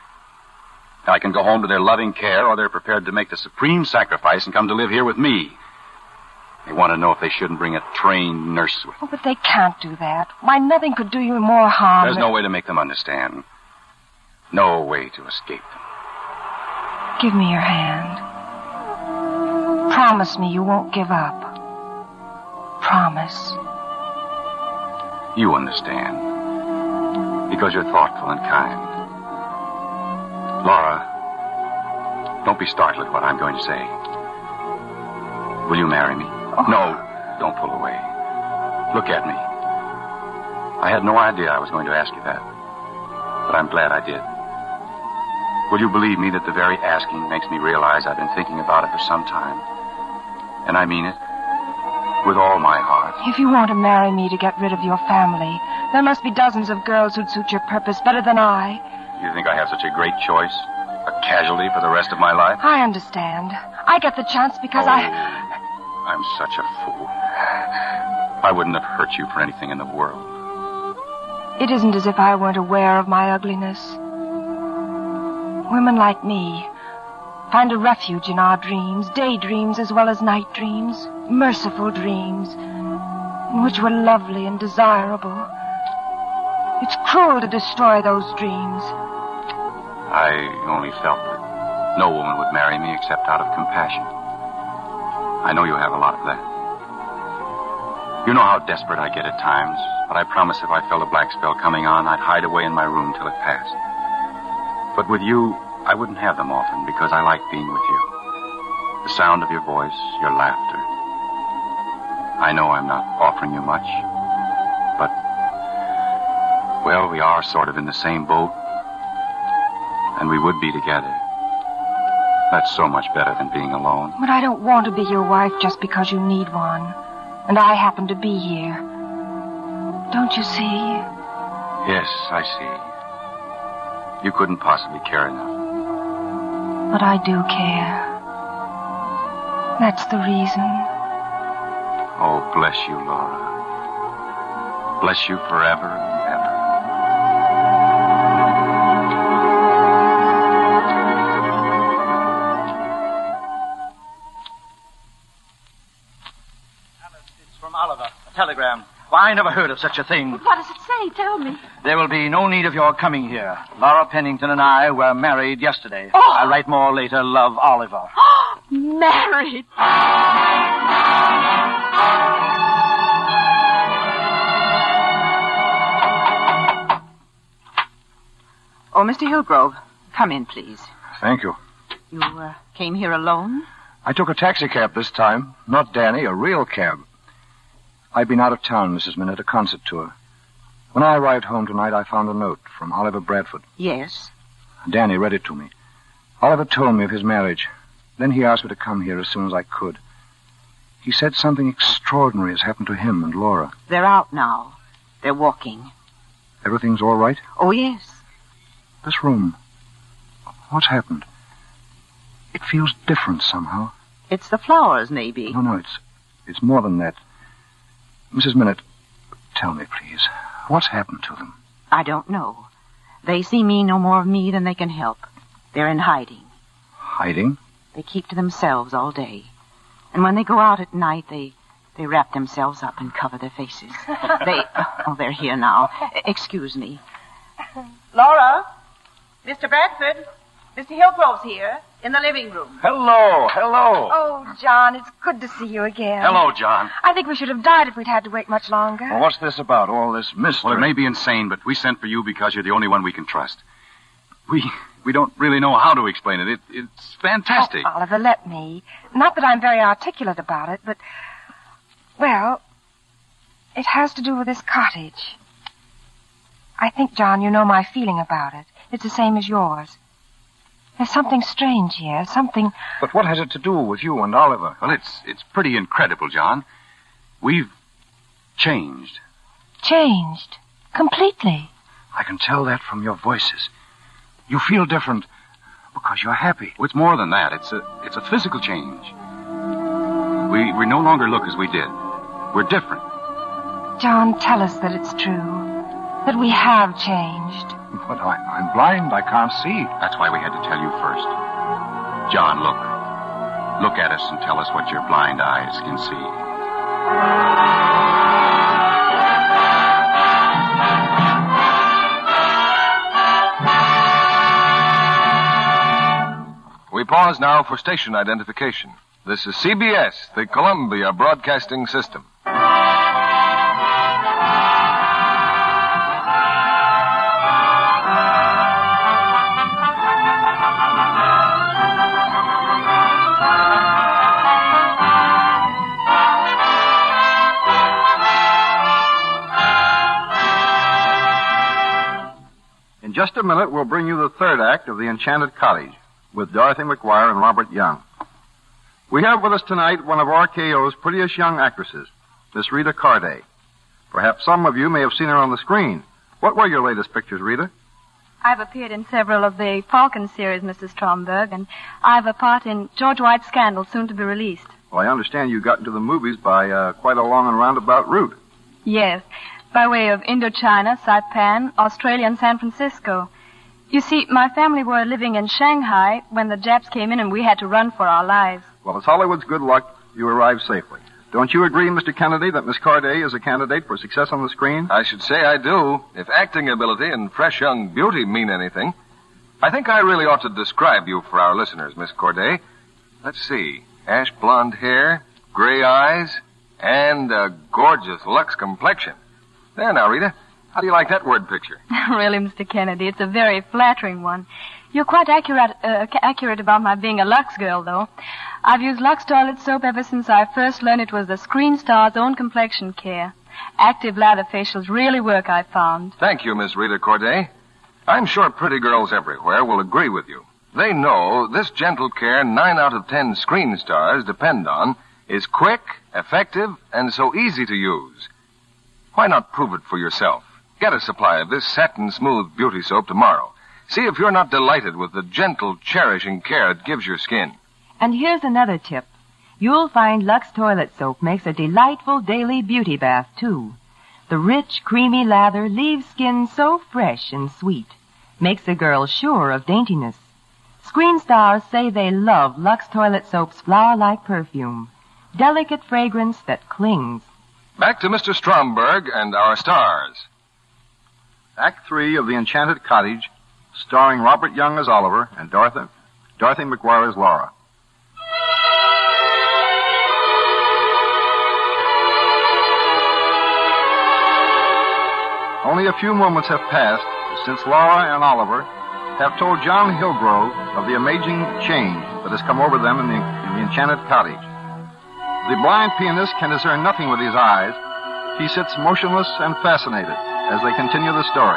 [SPEAKER 7] I can go home to their loving care, or they're prepared to make the supreme sacrifice and come to live here with me. They want to know if they shouldn't bring a trained nurse with them.
[SPEAKER 3] Oh, but they can't do that. Why, nothing could do you more harm.
[SPEAKER 7] There's
[SPEAKER 3] than...
[SPEAKER 7] no way to make them understand. No way to escape them.
[SPEAKER 3] Give me your hand. Promise me you won't give up. Promise.
[SPEAKER 7] You understand. Because you're thoughtful and kind. Laura, don't be startled at what I'm going to say. Will you marry me?
[SPEAKER 3] Oh.
[SPEAKER 7] No, don't pull away. Look at me. I had no idea I was going to ask you that. But I'm glad I did. Will you believe me that the very asking makes me realize I've been thinking about it for some time? And I mean it. With all my heart.
[SPEAKER 3] If you want to marry me to get rid of your family, there must be dozens of girls who'd suit your purpose better than I.
[SPEAKER 7] You think I have such a great choice? A casualty for the rest of my life?
[SPEAKER 3] I understand. I get the chance because
[SPEAKER 7] oh,
[SPEAKER 3] I...
[SPEAKER 7] I'm such a fool. I wouldn't have hurt you for anything in the world.
[SPEAKER 3] It isn't as if I weren't aware of my ugliness. Women like me find a refuge in our dreams, daydreams as well as night dreams, merciful dreams, in which we're lovely and desirable. It's cruel to destroy those dreams.
[SPEAKER 7] I only felt that no woman would marry me except out of compassion. I know you have a lot of that. You know how desperate I get at times, but I promise if I felt a black spell coming on, I'd hide away in my room till it passed. But with you, I wouldn't have them often because I like being with you. The sound of your voice, your laughter. I know I'm not offering you much, but, well, we are sort of in the same boat, and we would be together. That's so much better than being alone.
[SPEAKER 3] But I don't want to be your wife just because you need one, and I happen to be here. Don't you see?
[SPEAKER 7] Yes, I see. You couldn't possibly care enough.
[SPEAKER 3] But I do care. That's the reason.
[SPEAKER 7] Oh, bless you, Laura. Bless you forever and ever.
[SPEAKER 12] It's from Oliver. A telegram. Why, I never heard of such a thing.
[SPEAKER 13] What does it say? Tell me.
[SPEAKER 12] There will be no need of your coming here. Laura Pennington and I were married yesterday.
[SPEAKER 13] Oh.
[SPEAKER 12] I'll write more later. Love, Oliver.
[SPEAKER 13] Married.
[SPEAKER 6] Oh, Mister Hillgrove, come in, please.
[SPEAKER 5] Thank you.
[SPEAKER 6] You uh, came here alone?
[SPEAKER 5] I took a taxi cab this time. Not Danny, a real cab. I've been out of town, Missus Minute, a concert tour. When I arrived home tonight, I found a note from Oliver Bradford.
[SPEAKER 6] Yes.
[SPEAKER 5] Danny read it to me. Oliver told me of his marriage. Then he asked me to come here as soon as I could. He said something extraordinary has happened to him and Laura.
[SPEAKER 6] They're out now. They're walking.
[SPEAKER 5] Everything's all right?
[SPEAKER 6] Oh, yes.
[SPEAKER 5] This room. What's happened? It feels different somehow.
[SPEAKER 6] It's the flowers, maybe.
[SPEAKER 5] No, no, it's it's more than that. Missus Minute, tell me, please, what's happened to them?
[SPEAKER 6] I don't know. They see me no more of me than they can help. They're in hiding.
[SPEAKER 5] Hiding?
[SPEAKER 6] They keep to themselves all day. And when they go out at night, they they wrap themselves up and cover their faces. They... Oh, they're here now. Excuse me. Laura? Mister Bradford? Mister Hillgrove's here, in the living room.
[SPEAKER 5] Hello, hello.
[SPEAKER 3] Oh, John, it's good to see you again.
[SPEAKER 7] Hello, John.
[SPEAKER 3] I think we should have died if we'd had to wait much longer.
[SPEAKER 5] Well, what's this about, all this mystery?
[SPEAKER 7] Well, it may be insane, but we sent for you because you're the only one we can trust. We we don't really know how to explain it. it it's fantastic.
[SPEAKER 3] Oh, Oliver, let me. Not that I'm very articulate about it, but, well, it has to do with this cottage. I think, John, you know my feeling about it. It's the same as yours. There's something strange here, something...
[SPEAKER 5] But what has it to do with you and Oliver?
[SPEAKER 7] Well, it's it's pretty incredible, John. We've changed.
[SPEAKER 3] Changed? Completely?
[SPEAKER 5] I can tell that from your voices. You feel different because you're happy.
[SPEAKER 7] Well, it's more than that. It's a it's a physical change. We we no longer look as we did. We're different.
[SPEAKER 3] John, tell us that it's true. That we have changed.
[SPEAKER 5] But I, I'm blind. I can't see.
[SPEAKER 7] That's why we had to tell you first. John, look. Look at us and tell us what your blind eyes can see.
[SPEAKER 1] We pause now for station identification. This is C B S, the Columbia Broadcasting System.
[SPEAKER 2] In just a minute, we'll bring you the third act of The Enchanted Cottage with Dorothy McGuire and Robert Young. We have with us tonight one of R K O's prettiest young actresses, Miss Rita Carday. Perhaps some of you may have seen her on the screen. What were your latest pictures, Rita?
[SPEAKER 11] I've appeared in several of the Falcon series, Missus Stromberg, and I've a part in George White's Scandal, soon to be released.
[SPEAKER 2] Well, I understand you got into the movies by uh, quite a long and roundabout route.
[SPEAKER 11] Yes, by way of Indochina, Saipan, Australia, and San Francisco. You see, my family were living in Shanghai when the Japs came in and we had to run for our lives.
[SPEAKER 2] Well, it's Hollywood's good luck you arrived safely. Don't you agree, Mister Kennedy, that Miss Carday is a candidate for success on the screen?
[SPEAKER 1] I should say I do. If acting ability and fresh young beauty mean anything, I think I really ought to describe you for our listeners, Miss Carday. Let's see. Ash blonde hair, gray eyes, and a gorgeous Lux complexion. There now, Rita. How do you like that word picture?
[SPEAKER 11] Really, Mister Kennedy, it's a very flattering one. You're quite accurate, uh, accurate about my being a Lux girl, though. I've used Lux toilet soap ever since I first learned it was the Screen Star's own complexion care. Active lather facials really work, I found.
[SPEAKER 1] Thank you, Miss Rita Corday. I'm sure pretty girls everywhere will agree with you. They know this gentle care nine out of ten Screen Stars depend on is quick, effective, and so easy to use. Why not prove it for yourself? Get a supply of this satin smooth beauty soap tomorrow. See if you're not delighted with the gentle, cherishing care it gives your skin.
[SPEAKER 14] And here's another tip. You'll find Lux toilet soap makes a delightful daily beauty bath, too. The rich, creamy lather leaves skin so fresh and sweet. Makes a girl sure of daintiness. Screen Stars say they love Lux toilet soap's flower-like perfume. Delicate fragrance that clings.
[SPEAKER 1] Back to Mister Stromberg and our stars.
[SPEAKER 2] Act three of The Enchanted Cottage, starring Robert Young as Oliver and Dorothy, Dorothy McGuire as Laura. Only a few moments have passed since Laura and Oliver have told John Hillgrove of the amazing change that has come over them in the, in the Enchanted Cottage. The blind pianist can discern nothing with his eyes. He sits motionless and fascinated as they continue the story.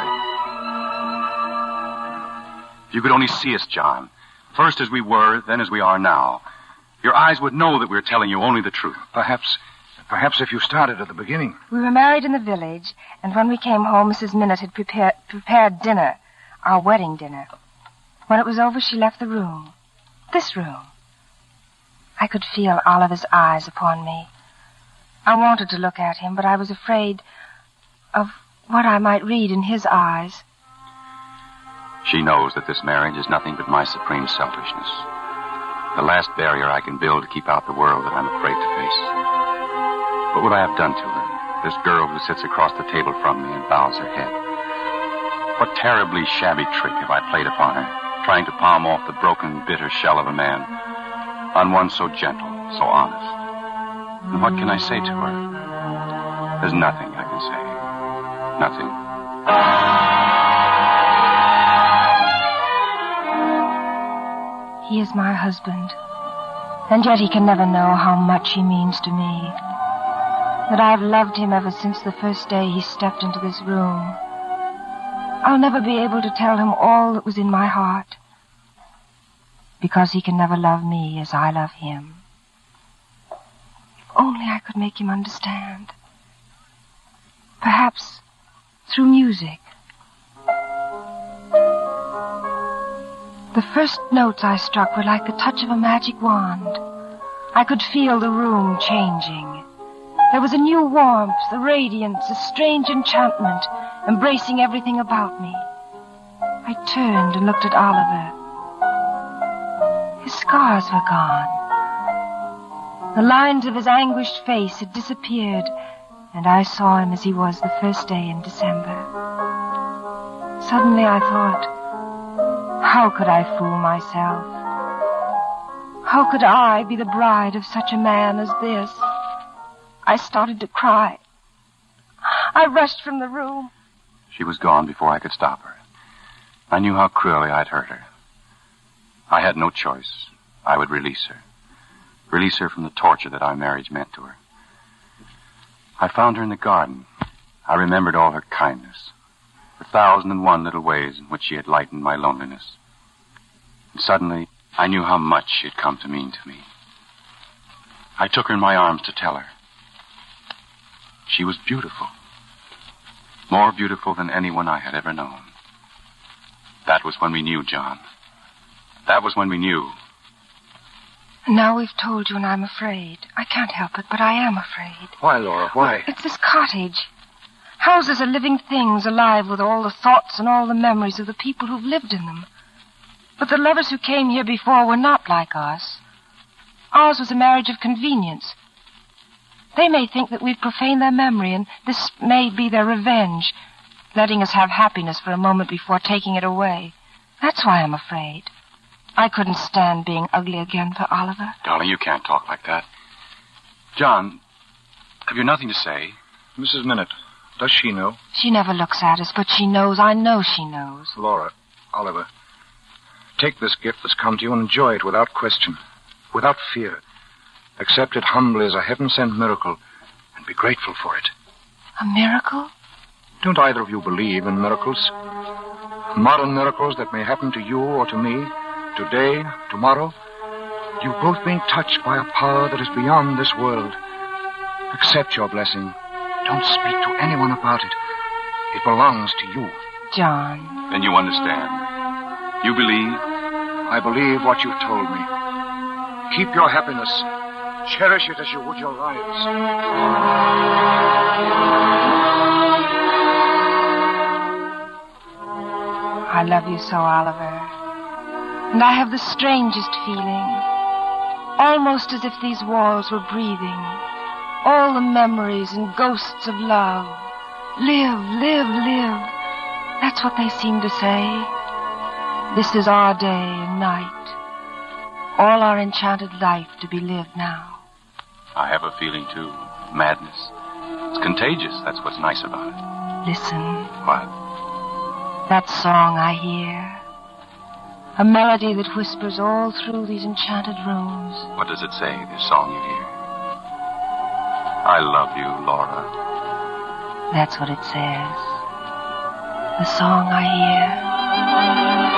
[SPEAKER 7] If you could only see us, John, first as we were, then as we are now, your eyes would know that we're telling you only the truth.
[SPEAKER 5] Perhaps, perhaps if you started at the beginning.
[SPEAKER 3] We were married in the village, and when we came home, Missus Minute had prepared, prepared dinner, our wedding dinner. When it was over, she left the room. This room. I could feel Oliver's eyes upon me. I wanted to look at him, but I was afraid of what I might read in his eyes.
[SPEAKER 7] She knows that this marriage is nothing but my supreme selfishness. The last barrier I can build to keep out the world that I'm afraid to face. What would I have done to her, this girl who sits across the table from me and bows her head? What terribly shabby trick have I played upon her, trying to palm off the broken, bitter shell of a man on one so gentle, so honest? And what can I say to her? There's nothing I can say. Nothing.
[SPEAKER 3] He is my husband, and yet he can never know how much he means to me. That I've loved him ever since the first day he stepped into this room. I'll never be able to tell him all that was in my heart, because he can never love me as I love him. If only I could make him understand. Perhaps through music. The first notes I struck were like the touch of a magic wand. I could feel the room changing. There was a new warmth, a radiance, a strange enchantment, embracing everything about me. I turned and looked at Oliver. His scars were gone. The lines of his anguished face had disappeared, and I saw him as he was the first day in December. Suddenly I thought, how could I fool myself? How could I be the bride of such a man as this? I started to cry. I rushed from the room.
[SPEAKER 7] She was gone before I could stop her. I knew how cruelly I'd hurt her. I had no choice. I would release her. Release her from the torture that our marriage meant to her. I found her in the garden. I remembered all her kindness. The thousand and one little ways in which she had lightened my loneliness. And suddenly, I knew how much she had come to mean to me. I took her in my arms to tell her. She was beautiful. More beautiful than anyone I had ever known. That was when we knew, John. That was when we knew.
[SPEAKER 3] And now we've told you, and I'm afraid. I can't help it, but I am afraid.
[SPEAKER 5] Why, Laura, why?
[SPEAKER 3] It's this cottage. Houses are living things, alive with all the thoughts and all the memories of the people who've lived in them. But the lovers who came here before were not like us. Ours was a marriage of convenience. They may think that we've profaned their memory, and this may be their revenge, letting us have happiness for a moment before taking it away. That's why I'm afraid. I couldn't stand being ugly again for Oliver.
[SPEAKER 7] Darling, you can't talk like that. John, have you nothing to say?
[SPEAKER 5] Missus Minute, does she know?
[SPEAKER 3] She never looks at us, but she knows. I know she knows.
[SPEAKER 5] Laura, Oliver, Take this gift that's come to you and enjoy it without question, without fear. Accept it humbly as a heaven-sent miracle and be grateful for it.
[SPEAKER 3] A miracle?
[SPEAKER 5] Don't either of you believe in miracles? Modern miracles that may happen to you or to me, today, tomorrow. You've both been touched by a power that is beyond this world. Accept your blessing. Don't speak to anyone about it. It belongs to you.
[SPEAKER 3] John.
[SPEAKER 7] Then you understand. You believe?
[SPEAKER 5] I believe what you've told me. Keep your happiness. Cherish it as you would your lives.
[SPEAKER 3] I love you so, Oliver. And I have the strangest feeling. Almost as if these walls were breathing. All the memories and ghosts of love. Live, live, live. That's what they seem to say. This is our day and night. All our enchanted life to be lived now.
[SPEAKER 7] I have a feeling, too. Madness. It's contagious. That's what's nice about it.
[SPEAKER 3] Listen.
[SPEAKER 7] What?
[SPEAKER 3] That song I hear. A melody that whispers all through these enchanted rooms.
[SPEAKER 7] What does it say, this song you hear? I love you, Laura.
[SPEAKER 3] That's what it says. The song I hear.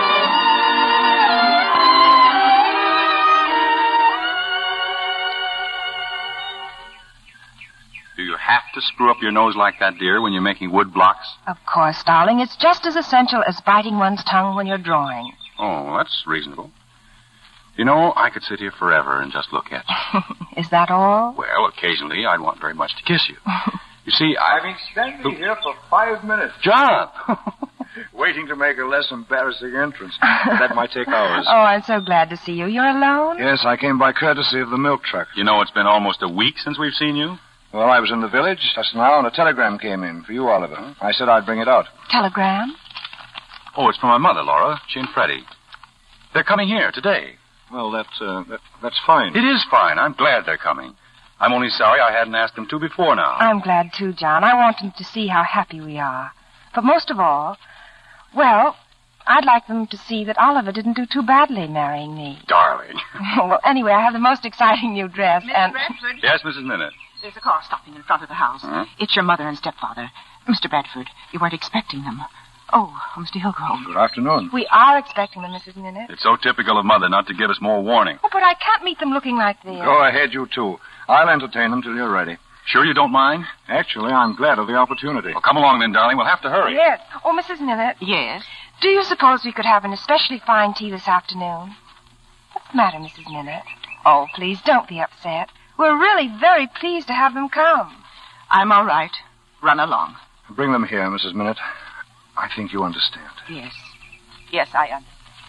[SPEAKER 7] Do you have to screw up your nose like that, dear, when you're making wood blocks?
[SPEAKER 3] Of course, darling. It's just as essential as biting one's tongue when you're drawing.
[SPEAKER 7] Oh, that's reasonable. You know, I could sit here forever and just look at you.
[SPEAKER 3] Is that all?
[SPEAKER 7] Well, occasionally I'd want very much to kiss you. You see, I...
[SPEAKER 2] I've been standing here for five minutes.
[SPEAKER 7] John!
[SPEAKER 5] Waiting to make a less embarrassing entrance. That might take hours.
[SPEAKER 3] Oh, I'm so glad to see you. You're alone?
[SPEAKER 5] Yes, I came by courtesy of the milk truck.
[SPEAKER 7] You know, it's been almost a week since we've seen you.
[SPEAKER 5] Well, I was in the village just now, and a telegram came in for you, Oliver. I said I'd bring it out.
[SPEAKER 3] Telegram?
[SPEAKER 7] Oh, it's from my mother, Laura. She and Freddie. They're coming here today.
[SPEAKER 5] Well, that, uh, that that's fine.
[SPEAKER 7] It is fine. I'm glad they're coming. I'm only sorry I hadn't asked them to before now.
[SPEAKER 3] I'm glad, too, John. I want them to see how happy we are. But most of all, well, I'd like them to see that Oliver didn't do too badly marrying me.
[SPEAKER 7] Darling.
[SPEAKER 3] Well, anyway, I have the most exciting new dress,
[SPEAKER 6] Miss
[SPEAKER 3] and...
[SPEAKER 6] Bradford?
[SPEAKER 7] Yes, Missus Minute.
[SPEAKER 6] There's a car stopping in front of the house.
[SPEAKER 7] Huh?
[SPEAKER 6] It's your mother and stepfather. Mister Bradford, you weren't expecting them. Oh, Mister Hillgrove.
[SPEAKER 5] Good afternoon.
[SPEAKER 3] We are expecting them, Missus Minute.
[SPEAKER 7] It's so typical of Mother not to give us more warning.
[SPEAKER 3] Oh, but I can't meet them looking like this.
[SPEAKER 5] Go ahead, you two. I'll entertain them till you're ready.
[SPEAKER 7] Sure you don't mind?
[SPEAKER 5] Actually, I'm glad of the opportunity.
[SPEAKER 7] Well, come along then, darling. We'll have to hurry.
[SPEAKER 3] Yes. Oh, Missus Minute.
[SPEAKER 6] Yes?
[SPEAKER 3] Do you suppose we could have an especially fine tea this afternoon? What's the matter, Missus Minute? Oh, please, don't be upset. We're really very pleased to have them come.
[SPEAKER 6] I'm all right. Run along.
[SPEAKER 5] Bring them here, Missus Minute. I think you understand.
[SPEAKER 6] Yes. Yes, I understand.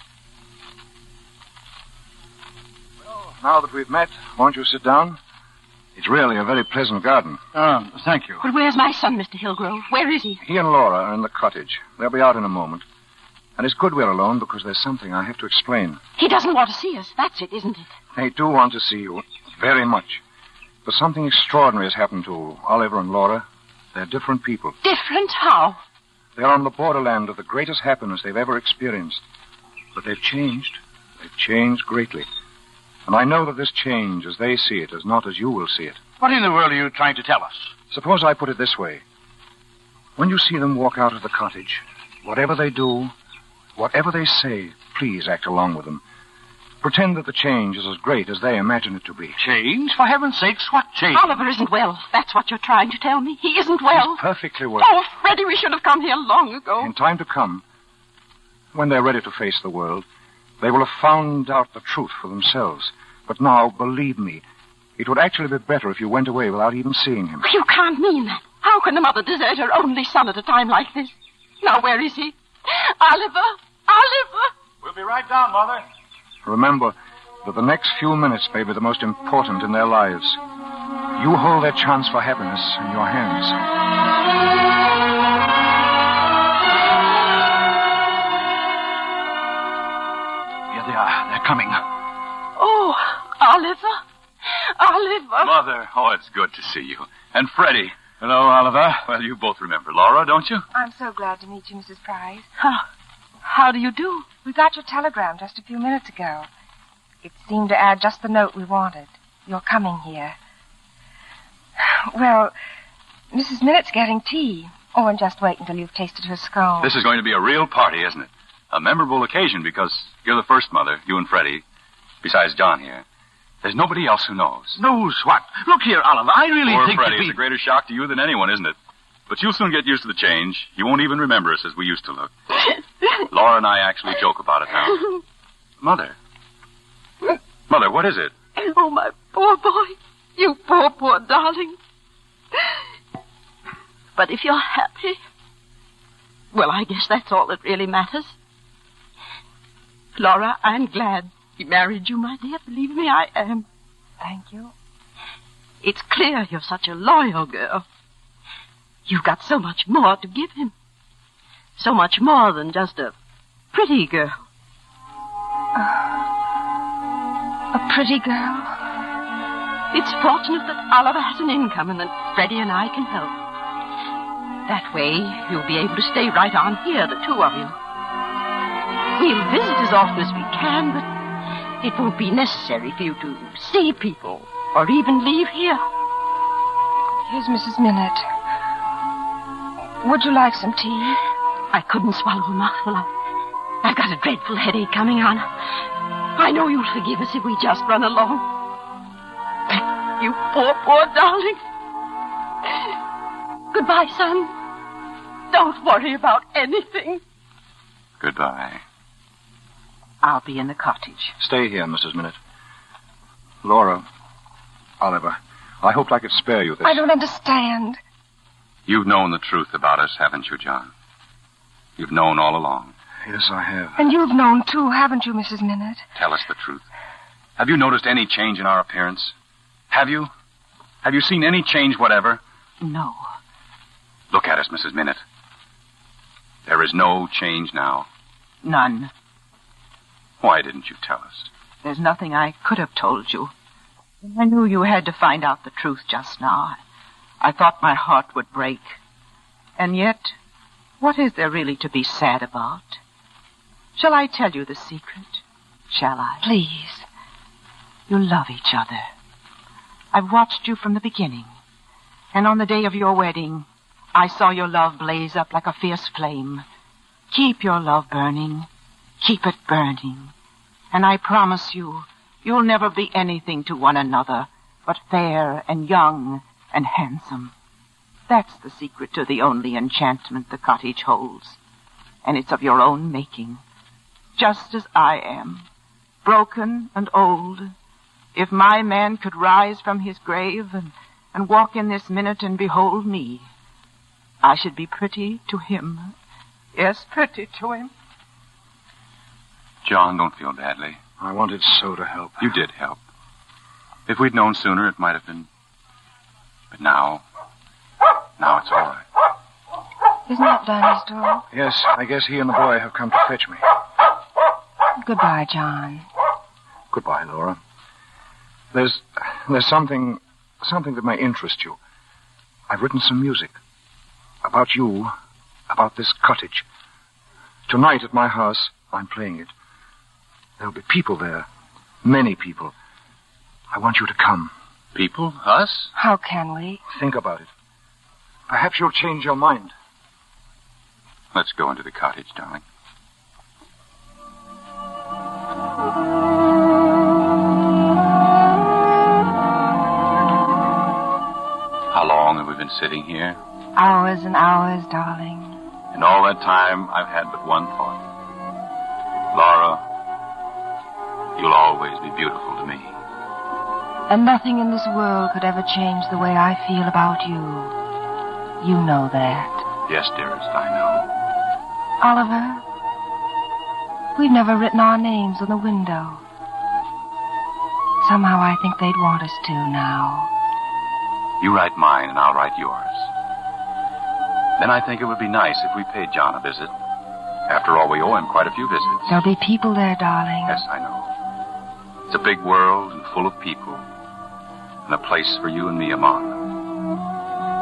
[SPEAKER 5] Well, now that we've met, won't you sit down? It's really a very pleasant garden.
[SPEAKER 12] Oh, thank you.
[SPEAKER 13] But where's my son, Mister Hillgrove? Where is he?
[SPEAKER 5] He and Laura are in the cottage. They'll be out in a moment. And it's good we're alone because there's something I have to explain.
[SPEAKER 13] He doesn't want to see us. That's it, isn't it?
[SPEAKER 5] They do want to see you. Very much. But something extraordinary has happened to Oliver and Laura. They're different people.
[SPEAKER 13] Different? How?
[SPEAKER 5] They're on the borderland of the greatest happiness they've ever experienced. But they've changed. They've changed greatly. And I know that this change, as they see it, is not as you will see it.
[SPEAKER 12] What in the world are you trying to tell us?
[SPEAKER 5] Suppose I put it this way. When you see them walk out of the cottage, whatever they do, whatever they say, please act along with them. Pretend that the change is as great as they imagine it to be.
[SPEAKER 12] Change? For heaven's sakes, what change?
[SPEAKER 13] Oliver isn't well. That's what you're trying to tell me. He isn't well.
[SPEAKER 5] He's perfectly well.
[SPEAKER 13] Oh, Freddie, we should have come here long ago.
[SPEAKER 5] In time to come, when they're ready to face the world, they will have found out the truth for themselves. But now, believe me, it would actually be better if you went away without even seeing him.
[SPEAKER 13] You can't mean that. How can a mother desert her only son at a time like this? Now, where is he? Oliver! Oliver!
[SPEAKER 12] We'll be right down, Mother.
[SPEAKER 5] Remember that the next few minutes may be the most important in their lives. You hold their chance for happiness in your hands.
[SPEAKER 12] Here they are. They're coming.
[SPEAKER 13] Oh, Oliver. Oliver.
[SPEAKER 7] Mother, oh, it's good to see you. And Freddie.
[SPEAKER 12] Hello, Oliver.
[SPEAKER 7] Well, you both remember Laura, don't you?
[SPEAKER 3] I'm so glad to meet you, Missus Price.
[SPEAKER 13] Oh, How do you do?
[SPEAKER 3] We got your telegram just a few minutes ago. It seemed to add just the note we wanted. You're coming here. Well, Missus Minutte's getting tea. Oh, and just wait until you've tasted her scone.
[SPEAKER 7] This is going to be a real party, isn't it? A memorable occasion because you're the first mother, you and Freddie, besides John here. There's nobody else who knows.
[SPEAKER 12] Knows what? Look here, Oliver, I really
[SPEAKER 7] Poor
[SPEAKER 12] think
[SPEAKER 7] Freddie,
[SPEAKER 12] that we...
[SPEAKER 7] it's a greater shock to you than anyone, isn't it? But you'll soon get used to the change. You won't even remember us as we used to look. Laura and I actually joke about it now. Mother. Mother, what is it?
[SPEAKER 13] Oh, my poor boy. You poor, poor darling. But if you're happy, well, I guess that's all that really matters. Laura, I'm glad he married you, my dear. Believe me, I am.
[SPEAKER 3] Thank you.
[SPEAKER 13] It's clear you're such a loyal girl. You've got so much more to give him. So much more than just a pretty girl.
[SPEAKER 3] Uh, a pretty girl?
[SPEAKER 13] It's fortunate that Oliver has an income and that Freddie and I can help. That way, you'll be able to stay right on here, the two of you. We'll visit as often as we can, but it won't be necessary for you to see people or even leave here.
[SPEAKER 3] Here's Missus Minute. Would you like some tea?
[SPEAKER 13] I couldn't swallow a mouthful of it. I've got a dreadful headache coming on. I know you'll forgive us if we just run along. You poor, poor darling. Goodbye, son. Don't worry about anything.
[SPEAKER 7] Goodbye.
[SPEAKER 6] I'll be in the cottage.
[SPEAKER 5] Stay here, Missus Minute. Laura, Oliver, I hoped I could spare you this.
[SPEAKER 3] I don't understand.
[SPEAKER 7] You've known the truth about us, haven't you, John? You've known all along.
[SPEAKER 5] Yes, I have.
[SPEAKER 3] And you've known, too, haven't you, Missus Minute?
[SPEAKER 7] Tell us the truth. Have you noticed any change in our appearance? Have you? Have you seen any change whatever?
[SPEAKER 6] No.
[SPEAKER 7] Look at us, Missus Minute. There is no change now.
[SPEAKER 6] None.
[SPEAKER 7] Why didn't you tell us?
[SPEAKER 6] There's nothing I could have told you. I knew you had to find out the truth just now. I thought my heart would break. And yet, what is there really to be sad about? Shall I tell you the secret? Shall I?
[SPEAKER 3] Please.
[SPEAKER 6] You love each other. I've watched you from the beginning. And on the day of your wedding, I saw your love blaze up like a fierce flame. Keep your love burning. Keep it burning. And I promise you, you'll never be anything to one another but fair and young and handsome. That's the secret to the only enchantment the cottage holds. And it's of your own making. Just as I am. Broken and old. If my man could rise from his grave and, and walk in this minute and behold me, I should be pretty to him. Yes, pretty to him.
[SPEAKER 7] John, don't feel badly.
[SPEAKER 5] I wanted so to help.
[SPEAKER 7] You did help. If we'd known sooner, it might have been... But now... Now it's all right.
[SPEAKER 3] Isn't that Danny's door?
[SPEAKER 5] Yes, I guess he and the boy have come to fetch me.
[SPEAKER 3] Goodbye, John.
[SPEAKER 5] Goodbye, Laura. There's... There's something... Something that may interest you. I've written some music. About you. About this cottage. Tonight at my house, I'm playing it. There'll be people there. Many people. I want you to come.
[SPEAKER 7] People? Us?
[SPEAKER 3] How can we?
[SPEAKER 5] Think about it. Perhaps you'll change your mind.
[SPEAKER 7] Let's go into the cottage, darling. How long have we been sitting here?
[SPEAKER 3] Hours and hours, darling.
[SPEAKER 7] And all that time, I've had but one thought. Laura, you'll always be beautiful to me.
[SPEAKER 3] And nothing in this world could ever change the way I feel about you. You know that.
[SPEAKER 7] Yes, dearest, I know.
[SPEAKER 3] Oliver, we've never written our names on the window. Somehow I think they'd want us to now.
[SPEAKER 7] You write mine and I'll write yours. Then I think it would be nice if we paid John a visit. After all, we owe him quite a few visits.
[SPEAKER 3] There'll be people there, darling.
[SPEAKER 7] Yes, I know. It's a big world and full of people. And a place for you and me among them.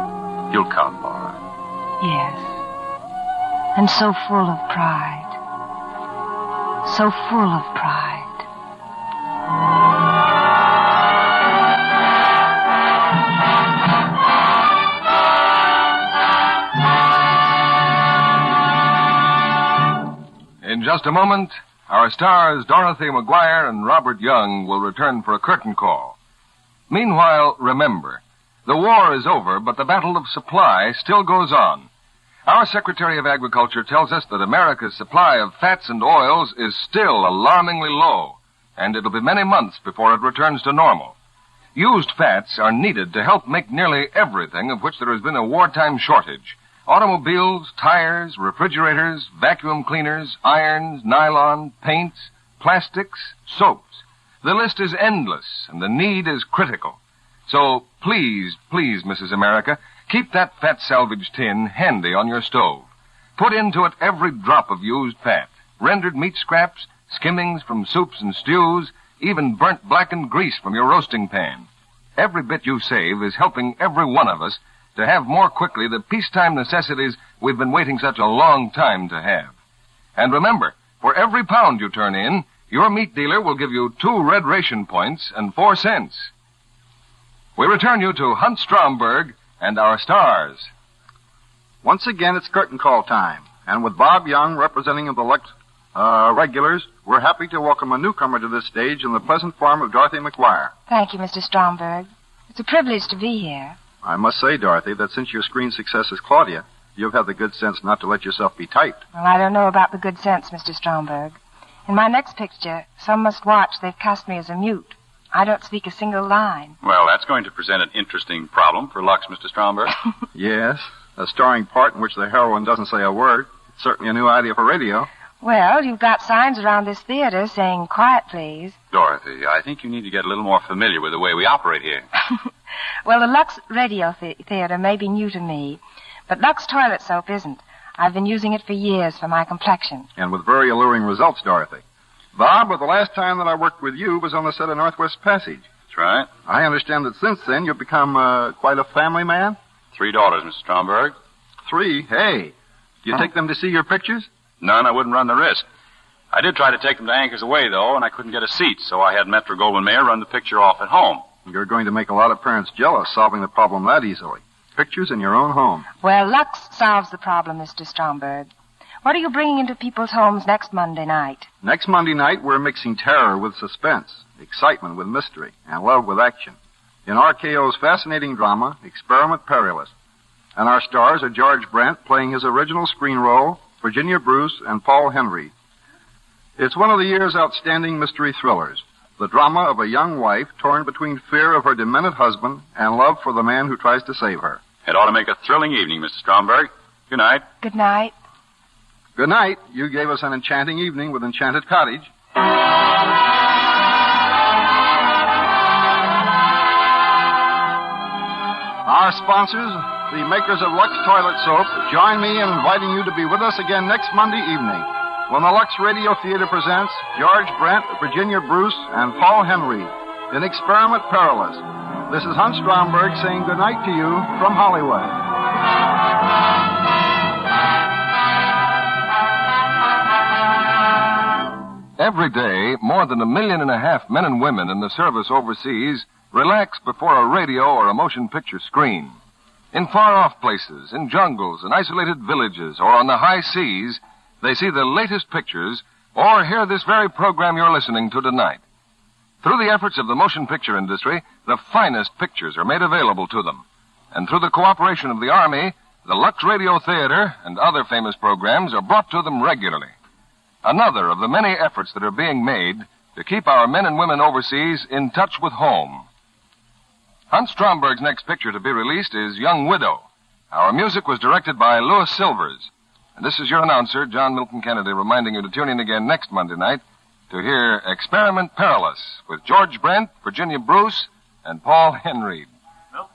[SPEAKER 7] You'll come, Laura.
[SPEAKER 3] Yes. And so full of pride. so full of pride.
[SPEAKER 1] In just a moment, our stars Dorothy McGuire and Robert Young will return for a curtain call. Meanwhile, remember, the war is over, but the battle of supply still goes on. Our Secretary of Agriculture tells us that America's supply of fats and oils is still alarmingly low, and it'll be many months before it returns to normal. Used fats are needed to help make nearly everything of which there has been a wartime shortage. Automobiles, tires, refrigerators, vacuum cleaners, irons, nylon, paints, plastics, soaps. The list is endless, and the need is critical. So please, please, Missus America, keep that fat salvage tin handy on your stove. Put into it every drop of used fat, rendered meat scraps, skimmings from soups and stews, even burnt blackened grease from your roasting pan. Every bit you save is helping every one of us to have more quickly the peacetime necessities we've been waiting such a long time to have. And remember, for every pound you turn in, your meat dealer will give you two red ration points and four cents. We return you to Hunt Stromberg and our stars.
[SPEAKER 2] Once again, it's curtain call time. And with Bob Young representing the Lux uh, regulars, we're happy to welcome a newcomer to this stage in the pleasant form of Dorothy McGuire.
[SPEAKER 3] Thank you, Mister Stromberg. It's a privilege to be here.
[SPEAKER 2] I must say, Dorothy, that since your screen success is Claudia, you've had the good sense not to let yourself be typed.
[SPEAKER 3] Well, I don't know about the good sense, Mister Stromberg. In my next picture, Some Must Watch, they've cast me as a mute. I don't speak a single line.
[SPEAKER 7] Well, that's going to present an interesting problem for Lux, Mister Stromberg.
[SPEAKER 2] Yes, a starring part in which the heroine doesn't say a word. It's certainly a new idea for radio.
[SPEAKER 3] Well, you've got signs around this theater saying, quiet, please.
[SPEAKER 7] Dorothy, I think you need to get a little more familiar with the way we operate here.
[SPEAKER 3] Well, the Lux Radio the- Theater may be new to me, but Lux Toilet Soap isn't. I've been using it for years for my complexion.
[SPEAKER 2] And with very alluring results, Dorothy. Bob, the last time that I worked with you was on the set of Northwest Passage.
[SPEAKER 7] That's right.
[SPEAKER 2] I understand that since then you've become uh, quite a family man?
[SPEAKER 7] Three daughters, Mister Stromberg.
[SPEAKER 2] Three? Hey, do you
[SPEAKER 7] Huh?
[SPEAKER 2] take them to see your pictures?
[SPEAKER 7] None, I wouldn't run the risk. I did try to take them to Anchors Away, though, and I couldn't get a seat, so I had Metro Goldwyn Mayer run the picture off at home.
[SPEAKER 2] You're going to make a lot of parents jealous solving the problem that easily. Pictures in your own home.
[SPEAKER 3] Well, Lux solves the problem, Mister Stromberg. What are you bringing into people's homes next Monday night?
[SPEAKER 2] Next Monday night, we're mixing terror with suspense, excitement with mystery, and love with action. In R K O's fascinating drama, Experiment Perilous. And our stars are George Brent playing his original screen role, Virginia Bruce, and Paul Henry. It's one of the year's outstanding mystery thrillers. The drama of a young wife torn between fear of her demented husband and love for the man who tries to save her.
[SPEAKER 7] It ought to make a thrilling evening, Mister Stromberg. Good night.
[SPEAKER 3] Good night.
[SPEAKER 2] Good night. You gave us an enchanting evening with Enchanted Cottage. Our sponsors, the makers of Lux Toilet Soap, join me in inviting you to be with us again next Monday evening when the Lux Radio Theater presents George Brent, Virginia Bruce, and Paul Henry in Experiment Perilous. This is Hunt Stromberg saying good night to you from Hollywood.
[SPEAKER 1] Every day, more than a million and a half men and women in the service overseas relax before a radio or a motion picture screen. In far-off places, in jungles, in isolated villages, or on the high seas, they see the latest pictures or hear this very program you're listening to tonight. Through the efforts of the motion picture industry, the finest pictures are made available to them. And through the cooperation of the Army, the Lux Radio Theater and other famous programs are brought to them regularly. Another of the many efforts that are being made to keep our men and women overseas in touch with home. Hunt Stromberg's next picture to be released is Young Widow. Our music was directed by Louis Silvers. And this is your announcer, John Milton Kennedy, reminding you to tune in again next Monday night to hear Experiment Perilous with George Brent, Virginia Bruce, and Paul Henry.